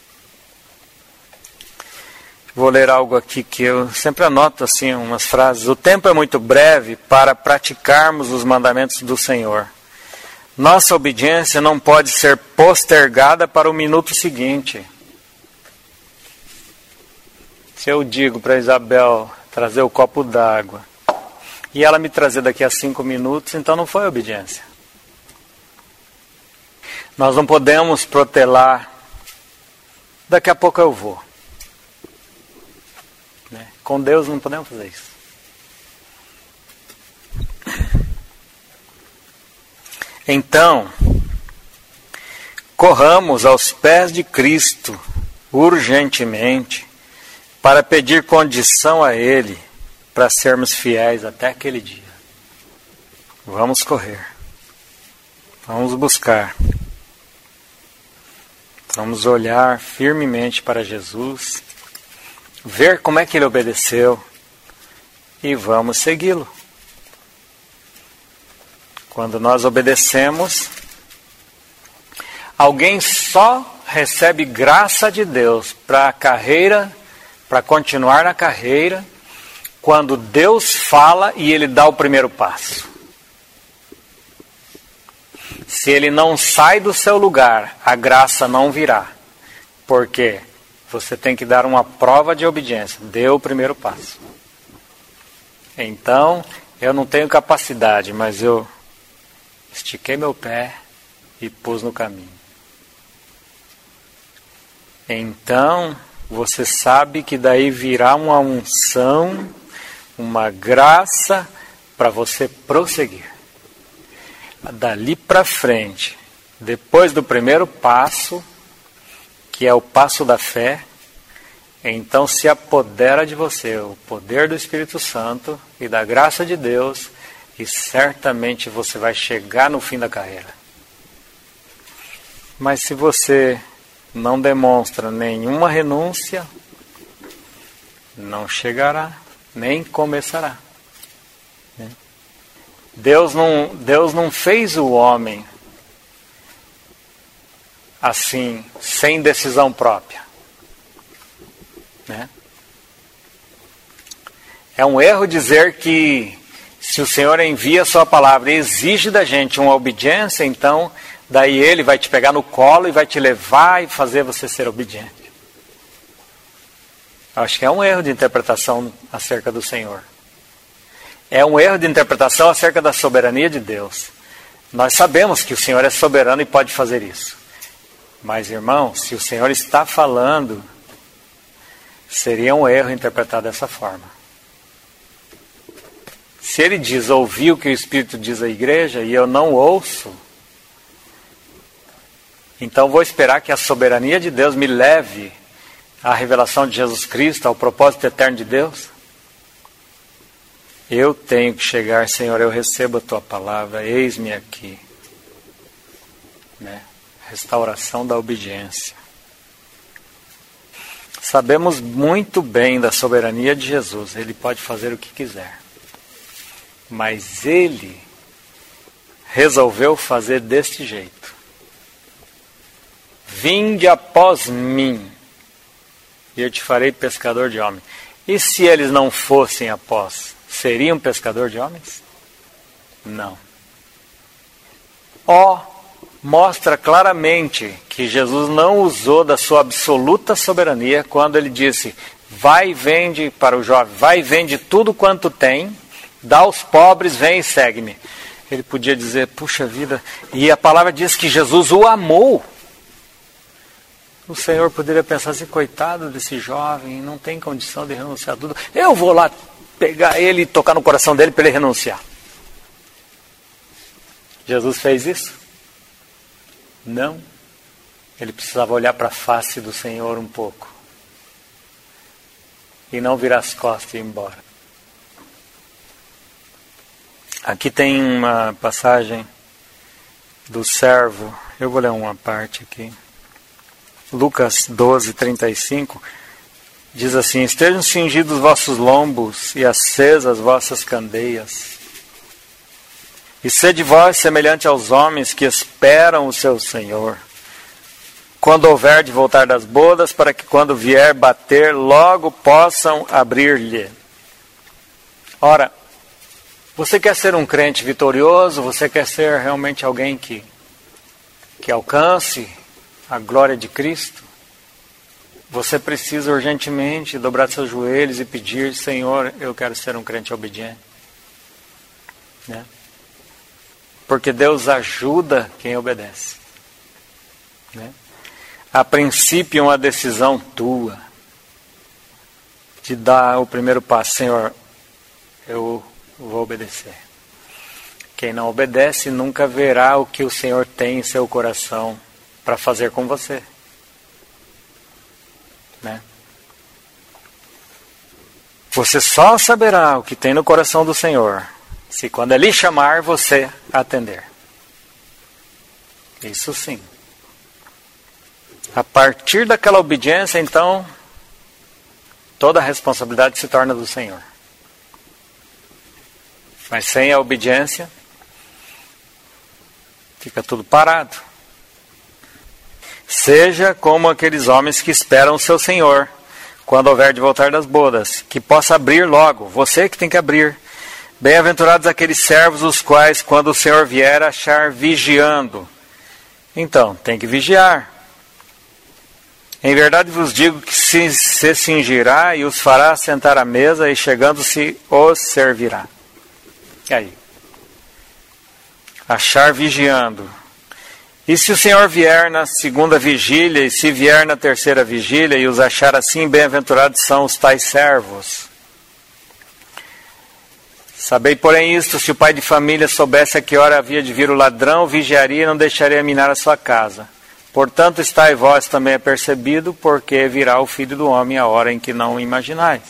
Vou ler algo aqui que eu sempre anoto assim, umas frases. O tempo é muito breve para praticarmos os mandamentos do Senhor. Nossa obediência não pode ser postergada para o minuto seguinte. Se eu digo para Isabel trazer o copo d'água e ela me trazer daqui a 5 minutos, então não foi obediência. Nós não podemos protelar. Daqui a pouco eu vou. Né? Com Deus não podemos fazer isso. Então, corramos aos pés de Cristo urgentemente para pedir condição a Ele para sermos fiéis até aquele dia. Vamos correr. Vamos buscar. Vamos olhar firmemente para Jesus, ver como é que ele obedeceu e vamos segui-lo. Quando nós obedecemos, alguém só recebe graça de Deus para a carreira, para continuar na carreira, quando Deus fala e ele dá o primeiro passo. Se ele não sai do seu lugar, a graça não virá. Porque você tem que dar uma prova de obediência. Dê o primeiro passo. Então, eu não tenho capacidade, mas eu estiquei meu pé e pus no caminho. Então, você sabe que daí virá uma unção, uma graça para você prosseguir. Dali para frente, depois do primeiro passo, que é o passo da fé, então se apodera de você o poder do Espírito Santo e da graça de Deus, e certamente você vai chegar no fim da carreira. Mas se você não demonstra nenhuma renúncia, não chegará, nem começará. Deus não fez o homem assim, sem decisão própria. Né? É um erro dizer que se o Senhor envia a sua palavra e exige da gente uma obediência, então daí ele vai te pegar no colo e vai te levar e fazer você ser obediente. Acho que é um erro de interpretação acerca do Senhor. É um erro de interpretação acerca da soberania de Deus. Nós sabemos que o Senhor é soberano e pode fazer isso. Mas, irmãos, se o Senhor está falando, seria um erro interpretar dessa forma. Se ele diz, ouvi o que o Espírito diz à igreja e eu não ouço, então vou esperar que a soberania de Deus me leve à revelação de Jesus Cristo, ao propósito eterno de Deus? Eu tenho que chegar, Senhor, eu recebo a tua palavra, eis-me aqui. Né? Restauração da obediência. Sabemos muito bem da soberania de Jesus, ele pode fazer o que quiser. Mas ele resolveu fazer deste jeito. Vinde após mim, e eu te farei pescador de homens. E se eles não fossem após, seriam pescador de homens? Não. Mostra claramente que Jesus não usou da sua absoluta soberania quando ele disse, vai e vende para o jovem, vai e vende tudo quanto tem, dá aos pobres, vem e segue-me. Ele podia dizer, puxa vida, e a palavra diz que Jesus o amou. O Senhor poderia pensar assim, coitado desse jovem, não tem condição de renunciar a tudo. Eu vou lá pegar ele e tocar no coração dele para ele renunciar. Jesus fez isso? Não. Ele precisava olhar para a face do Senhor um pouco. E não virar as costas e ir embora. Aqui tem uma passagem do servo. Eu vou ler uma parte aqui. Lucas 12, 35. Diz assim, estejam cingidos os vossos lombos e acesas as vossas candeias. E sede vós semelhante aos homens que esperam o seu Senhor, quando houver de voltar das bodas, para que quando vier bater, logo possam abrir-lhe. Ora, você quer ser um crente vitorioso? Você quer ser realmente alguém que alcance a glória de Cristo? Você precisa urgentemente dobrar seus joelhos e pedir, Senhor, eu quero ser um crente obediente. Né? Porque Deus ajuda quem obedece. Né? A princípio, uma decisão tua de dar o primeiro passo. Senhor, eu vou obedecer. Quem não obedece nunca verá o que o Senhor tem em seu coração para fazer com você. Né? Você só saberá o que tem no coração do Senhor se quando Ele chamar você atender. Isso sim. A partir daquela obediência, então, toda a responsabilidade se torna do Senhor. Mas sem a obediência, fica tudo parado. Seja como aqueles homens que esperam o seu Senhor, quando houver de voltar das bodas, que possa abrir logo, você que tem que abrir. Bem-aventurados aqueles servos, os quais, quando o Senhor vier, achar vigiando. Então, tem que vigiar. Em verdade vos digo que se cingirá e os fará sentar à mesa, e chegando-se os servirá. E aí? Achar vigiando. E se o Senhor vier na segunda vigília, e se vier na terceira vigília, e os achar assim, bem-aventurados são os tais servos. Sabei, porém, isto: se o pai de família soubesse a que hora havia de vir o ladrão, vigiaria e não deixaria minar a sua casa. Portanto, estai vós também apercebido, porque virá o Filho do Homem a hora em que não imaginais.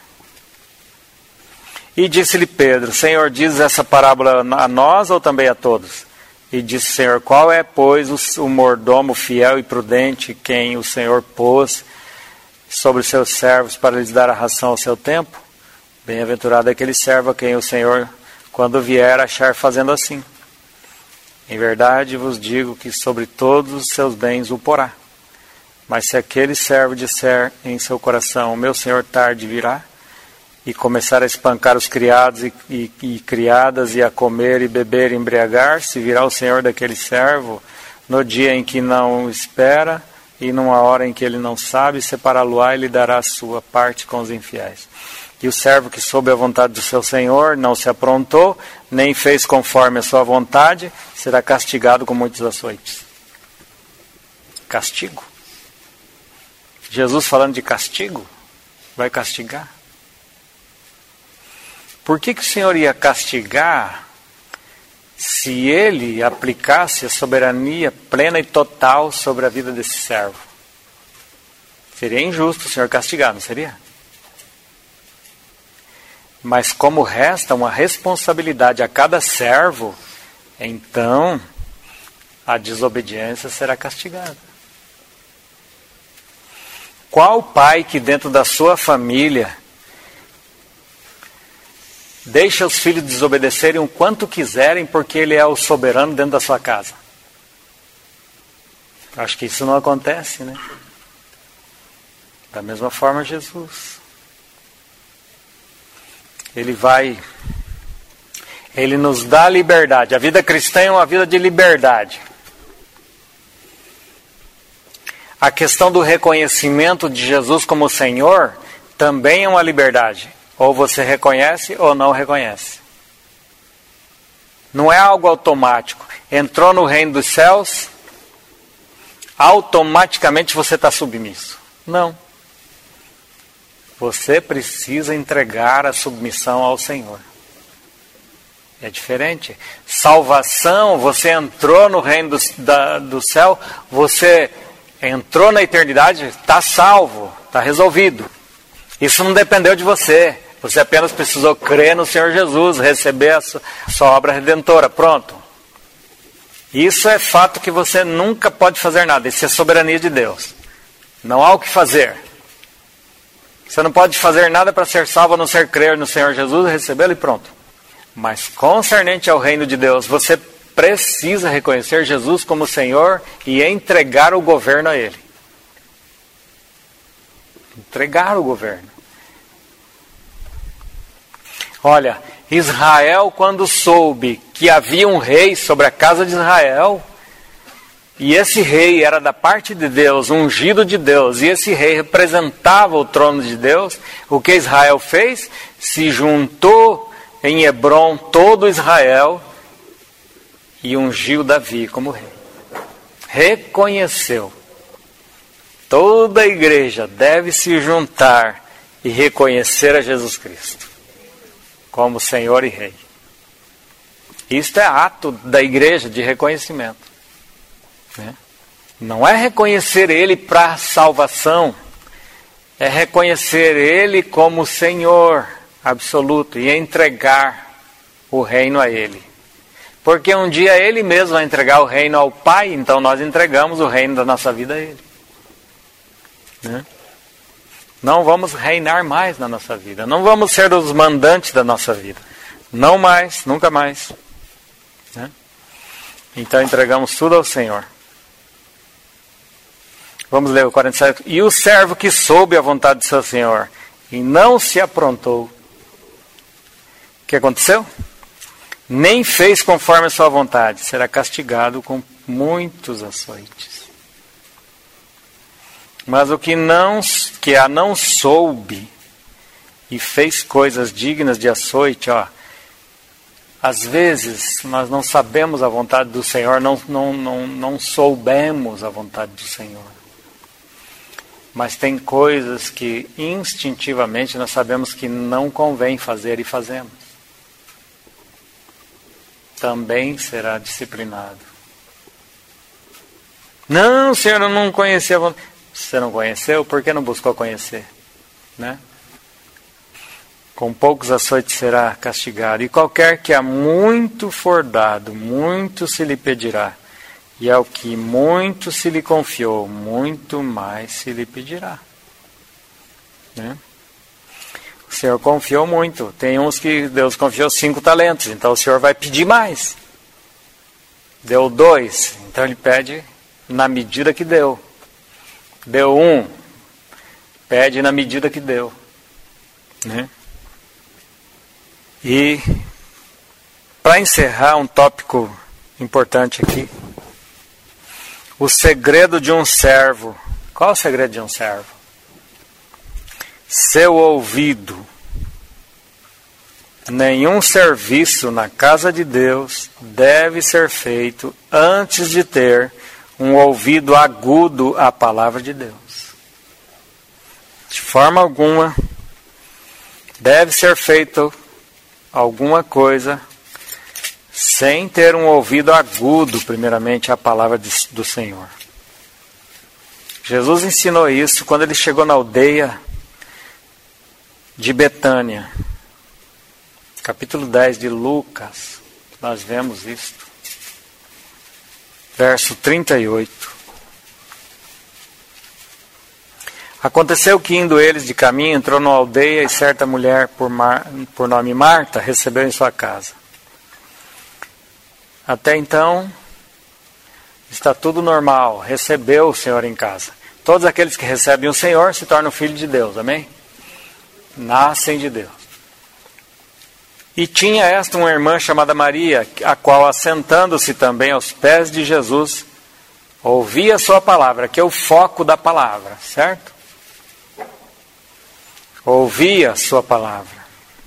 E disse-lhe Pedro: Senhor, dizes essa parábola a nós ou também a todos? E disse o Senhor: qual é, pois, o mordomo fiel e prudente, quem o Senhor pôs sobre os seus servos para lhes dar a ração ao seu tempo? Bem-aventurado é aquele servo a quem o Senhor, quando vier, achar fazendo assim. Em verdade vos digo que sobre todos os seus bens o porá. Mas se aquele servo disser em seu coração: o meu Senhor tarde virá, e começar a espancar os criados e criadas, e a comer e beber e embriagar-se, virá o Senhor daquele servo no dia em que não espera e numa hora em que ele não sabe, separá-lo-á e lhe dará a sua parte com os infiéis. E o servo que soube a vontade do seu Senhor não se aprontou, nem fez conforme a sua vontade, será castigado com muitos açoites. Castigo? Jesus falando de castigo? Vai castigar? Por que o Senhor ia castigar se Ele aplicasse a soberania plena e total sobre a vida desse servo? Seria injusto o Senhor castigar, não seria? Mas como resta uma responsabilidade a cada servo, então a desobediência será castigada. Qual pai que dentro da sua família deixa os filhos desobedecerem o quanto quiserem porque ele é o soberano dentro da sua casa? Acho que isso não acontece, né? Da mesma forma, Jesus. Ele nos dá liberdade. A vida cristã é uma vida de liberdade. A questão do reconhecimento de Jesus como Senhor também é uma liberdade. Ou você reconhece ou não reconhece. Não é algo automático. Entrou no reino dos céus, automaticamente você está submisso. Não. Você precisa entregar a submissão ao Senhor. É diferente. Salvação, você entrou no reino do céu, você entrou na eternidade, está salvo, está resolvido. Isso não dependeu de você. Você apenas precisou crer no Senhor Jesus, receber a sua obra redentora. Pronto. Isso é fato que você nunca pode fazer nada. Isso é soberania de Deus. Não há o que fazer. Você não pode fazer nada para ser salvo, a não ser crer no Senhor Jesus, recebê-lo e pronto. Mas concernente ao reino de Deus, você precisa reconhecer Jesus como Senhor e entregar o governo a Ele. Entregar o governo. Olha, Israel, quando soube que havia um rei sobre a casa de Israel, e esse rei era da parte de Deus, ungido de Deus, e esse rei representava o trono de Deus, o que Israel fez? Se juntou em Hebrom todo Israel e ungiu Davi como rei. Reconheceu. Toda a igreja deve se juntar e reconhecer a Jesus Cristo como Senhor e Rei. Isto é ato da igreja de reconhecimento. Não é reconhecer Ele para salvação, é reconhecer Ele como Senhor absoluto e entregar o reino a Ele. Porque um dia Ele mesmo vai entregar o reino ao Pai, então nós entregamos o reino da nossa vida a Ele. né? Não vamos reinar mais na nossa vida. Não vamos ser os mandantes da nossa vida. Não mais, nunca mais, né? Então entregamos tudo ao Senhor. Vamos ler o 47. E o servo que soube a vontade de seu Senhor e não se aprontou. O que aconteceu? Nem fez conforme a sua vontade. Será castigado com muitos açoites. Mas o que a não soube e fez coisas dignas de açoite, ó. Às vezes nós não sabemos a vontade do Senhor, não soubemos a vontade do Senhor. Mas tem coisas que instintivamente nós sabemos que não convém fazer e fazemos. Também será disciplinado. Não, Senhor, eu não conhecia a vontade. Você não conheceu? Por que não buscou conhecer? Né? Com poucos açoites será castigado. E qualquer que a muito for dado, muito se lhe pedirá. E ao que muito se lhe confiou, muito mais se lhe pedirá. Né? O Senhor confiou muito. Tem uns que Deus confiou 5 talentos, então o Senhor vai pedir mais. Deu 2, então Ele pede na medida que deu. Deu 1, pede na medida que deu. Né? E para encerrar um tópico importante aqui, o segredo de um servo. Qual é o segredo de um servo? Seu ouvido. Nenhum serviço na casa de Deus deve ser feito antes de ter um ouvido agudo à palavra de Deus. De forma alguma deve ser feito alguma coisa sem ter um ouvido agudo, primeiramente, à palavra do Senhor. Jesus ensinou isso quando Ele chegou na aldeia de Betânia. Capítulo 10 de Lucas, nós vemos isto. Verso 38. Aconteceu que, indo eles de caminho, entrou numa aldeia e certa mulher por nome Marta recebeu em sua casa. Até então, está tudo normal, recebeu o Senhor em casa. Todos aqueles que recebem o Senhor se tornam filhos de Deus, amém? Nascem de Deus. E tinha esta uma irmã chamada Maria, a qual, assentando-se também aos pés de Jesus, ouvia a sua palavra, que é o foco da palavra, certo? Ouvia a sua palavra.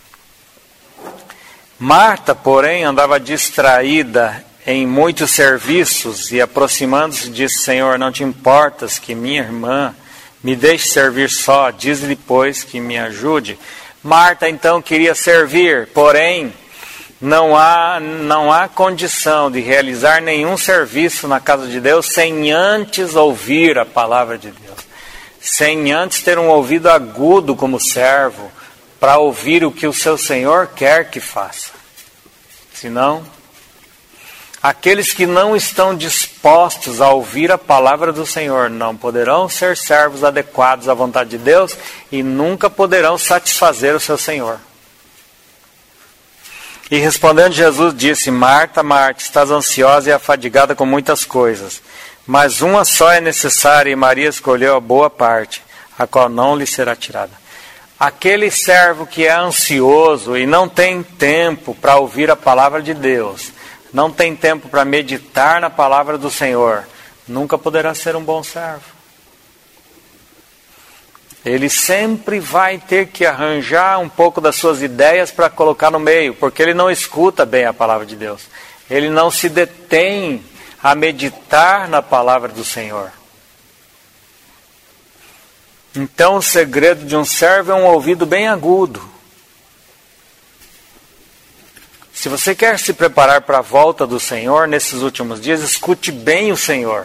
Marta, porém, andava distraída em muitos serviços e, aproximando-se, disse: Senhor, não te importas que minha irmã me deixe servir só? Diz-lhe, pois, que me ajude. Marta, então, queria servir, porém, não há condição de realizar nenhum serviço na casa de Deus sem antes ouvir a palavra de Deus. Sem antes ter um ouvido agudo como servo, para ouvir o que o seu Senhor quer que faça. Senão, aqueles que não estão dispostos a ouvir a palavra do Senhor não poderão ser servos adequados à vontade de Deus e nunca poderão satisfazer o seu Senhor. E respondendo Jesus disse: Marta, Marta, estás ansiosa e afadigada com muitas coisas, mas uma só é necessária, e Maria escolheu a boa parte, a qual não lhe será tirada. Aquele servo que é ansioso e não tem tempo para ouvir a palavra de Deus, não tem tempo para meditar na palavra do Senhor, nunca poderá ser um bom servo. Ele sempre vai ter que arranjar um pouco das suas ideias para colocar no meio, porque ele não escuta bem a palavra de Deus. Ele não se detém a meditar na palavra do Senhor. Então o segredo de um servo é um ouvido bem agudo. Se você quer se preparar para a volta do Senhor nesses últimos dias, escute bem o Senhor.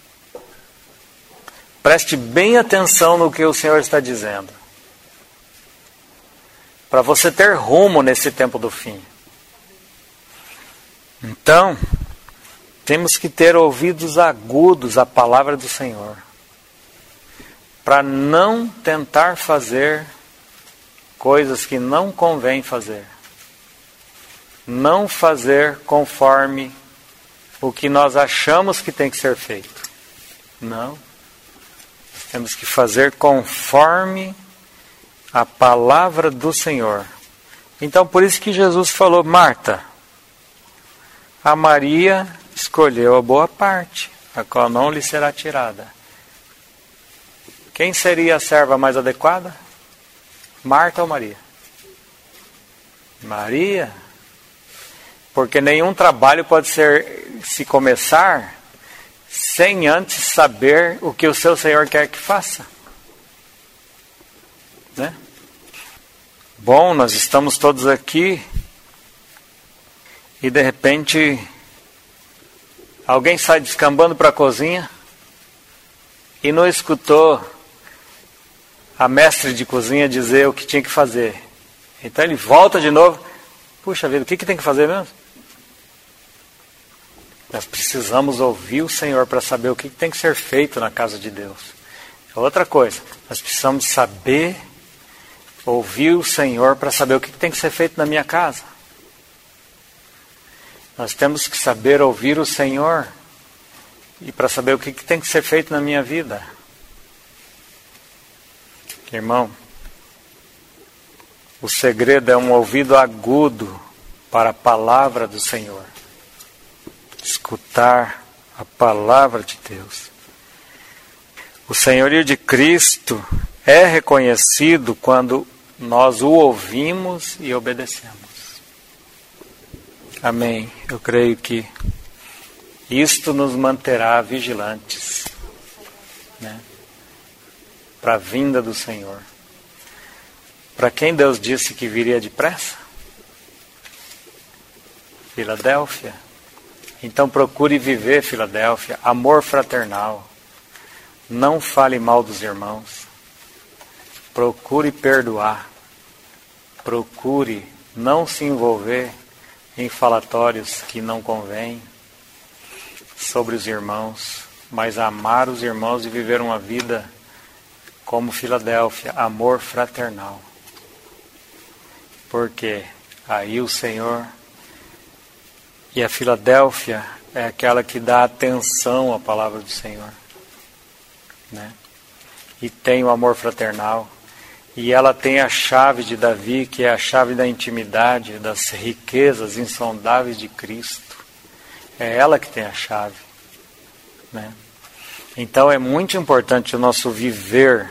Preste bem atenção no que o Senhor está dizendo. Para você ter rumo nesse tempo do fim. Então, temos que ter ouvidos agudos à palavra do Senhor. para não tentar fazer coisas que não convém fazer. Não fazer conforme o que nós achamos que tem que ser feito. Não. Temos que fazer conforme a palavra do Senhor. Então, por isso que Jesus falou: Marta, a Maria escolheu a boa parte, a qual não lhe será tirada. Quem seria a serva mais adequada? Marta ou Maria? Maria. Porque nenhum trabalho pode se começar sem antes saber o que o seu Senhor quer que faça. Né? Bom, nós estamos todos aqui e de repente alguém sai descambando para a cozinha e não escutou a mestre de cozinha dizer o que tinha que fazer. Então ele volta de novo. Puxa vida, o que tem que fazer mesmo? Nós precisamos ouvir o Senhor para saber o que tem que ser feito na casa de Deus. Outra coisa, nós precisamos saber ouvir o Senhor para saber o que tem que ser feito na minha casa. Nós temos que saber ouvir o Senhor e para saber o que tem que ser feito na minha vida. Irmão, o segredo é um ouvido agudo para a palavra do Senhor. Escutar a palavra de Deus. O senhorio de Cristo é reconhecido quando nós o ouvimos e obedecemos. Amém. Eu creio que isto nos manterá vigilantes, né, para a vinda do Senhor. Para quem Deus disse que viria depressa? Filadélfia. Então procure viver, Filadélfia, amor fraternal. Não fale mal dos irmãos. Procure perdoar. Procure não se envolver em falatórios que não convêm sobre os irmãos, mas amar os irmãos e viver uma vida como Filadélfia, amor fraternal. Porque aí o Senhor... E a Filadélfia é aquela que dá atenção à palavra do Senhor, né? E tem o amor fraternal. E ela tem a chave de Davi, que é a chave da intimidade, das riquezas insondáveis de Cristo. É ela que tem a chave, né? Então é muito importante o nosso viver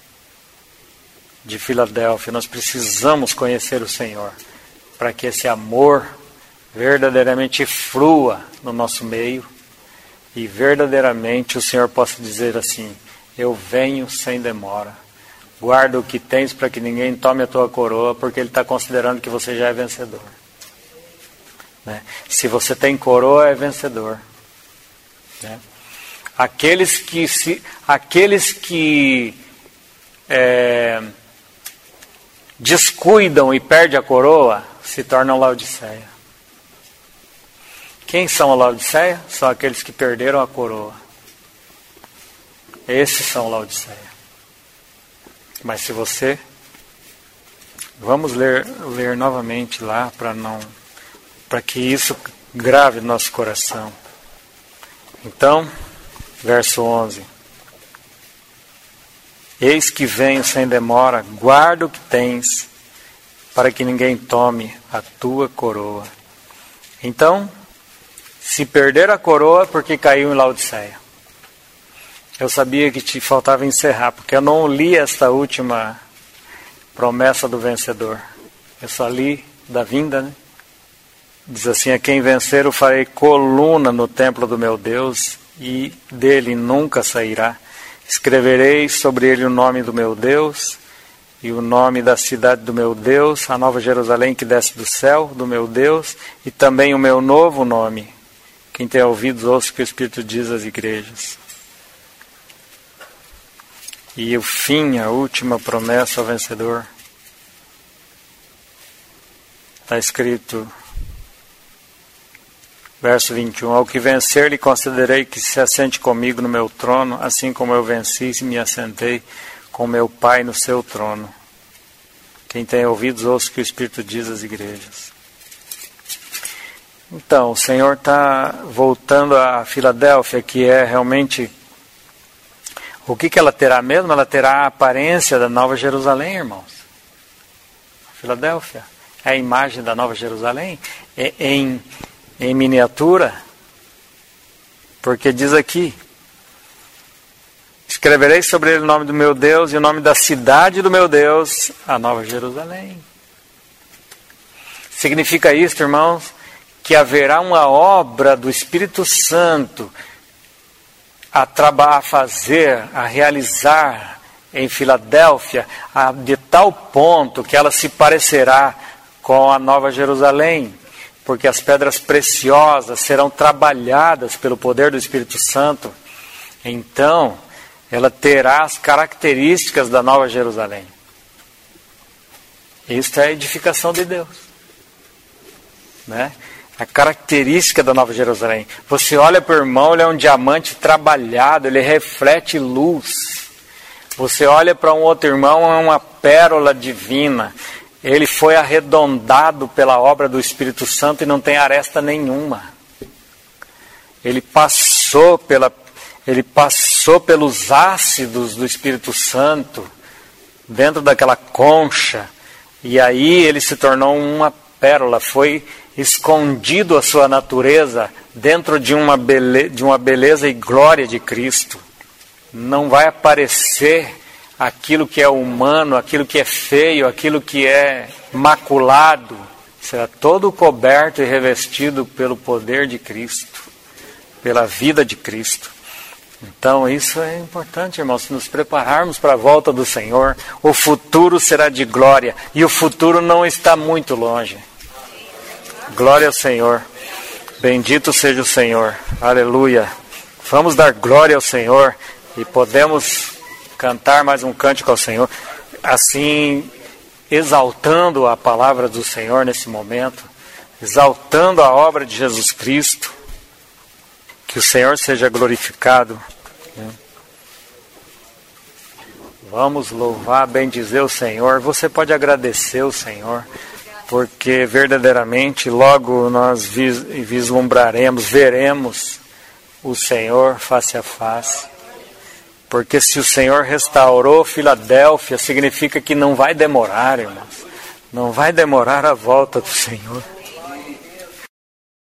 de Filadélfia. Nós precisamos conhecer o Senhor para que esse amor verdadeiramente frua no nosso meio e verdadeiramente o Senhor possa dizer assim: eu venho sem demora, guarda o que tens para que ninguém tome a tua coroa, porque Ele está considerando que você já é vencedor, né? Se você tem coroa, é vencedor, né? Aqueles que descuidam e perdem a coroa se tornam Laodiceia. Quem são a Laodiceia? São aqueles que perderam a coroa. Esses são Laodiceia. Mas se você... Vamos ler novamente lá para que isso grave no nosso coração. Então, verso 11. Eis que venho sem demora, guarda o que tens, para que ninguém tome a tua coroa. Então, se perder a coroa, porque caiu em Laodiceia. Eu sabia que te faltava encerrar, porque eu não li esta última promessa do vencedor. Eu só li da vinda, né? Diz assim: a quem vencer eu farei coluna no templo do meu Deus, e dele nunca sairá. Escreverei sobre ele o nome do meu Deus, e o nome da cidade do meu Deus, a nova Jerusalém que desce do céu, do meu Deus, e também o meu novo nome. Quem tem ouvidos, ouça o que o Espírito diz às igrejas. E o fim, a última promessa ao vencedor, está escrito Verso 21. Ao que vencer, lhe concederei que se assente comigo no meu trono, assim como eu venci e me assentei com meu Pai no seu trono. Quem tem ouvidos, ouça o que o Espírito diz às igrejas. Então, o Senhor está voltando a Filadélfia, que é realmente... O que ela terá mesmo? Ela terá a aparência da Nova Jerusalém, irmãos. Filadélfia é a imagem da Nova Jerusalém, em miniatura, porque diz aqui: escreverei sobre ele o nome do meu Deus e o nome da cidade do meu Deus, a Nova Jerusalém. Significa isso, irmãos, que haverá uma obra do Espírito Santo a fazer, a realizar em Filadélfia, de tal ponto que ela se parecerá com a Nova Jerusalém, porque as pedras preciosas serão trabalhadas pelo poder do Espírito Santo. Então, ela terá as características da Nova Jerusalém. Isso é a edificação de Deus, né? A característica da Nova Jerusalém. Você olha para o irmão, ele é um diamante trabalhado, ele reflete luz. Você olha para um outro irmão, é uma pérola divina. Ele foi arredondado pela obra do Espírito Santo e não tem aresta nenhuma. Ele passou pelos ácidos do Espírito Santo dentro daquela concha, e aí ele se tornou uma pérola. Foi escondido a sua natureza dentro de uma beleza e glória de Cristo. Não vai aparecer aquilo que é humano, aquilo que é feio, aquilo que é maculado. Será todo coberto e revestido pelo poder de Cristo, pela vida de Cristo. Então isso é importante, irmãos, se nos prepararmos para a volta do Senhor. O futuro será de glória, e o futuro não está muito longe. Glória ao Senhor. Bendito seja o Senhor. Aleluia. Vamos dar glória ao Senhor e podemos cantar mais um cântico ao Senhor, assim, exaltando a palavra do Senhor nesse momento, exaltando a obra de Jesus Cristo. Que o Senhor seja glorificado. Vamos louvar, bendizer o Senhor. Você pode agradecer o Senhor, porque verdadeiramente logo nós vislumbraremos, veremos o Senhor face a face. Porque se o Senhor restaurou Filadélfia, significa que não vai demorar, irmãos. Não vai demorar a volta do Senhor.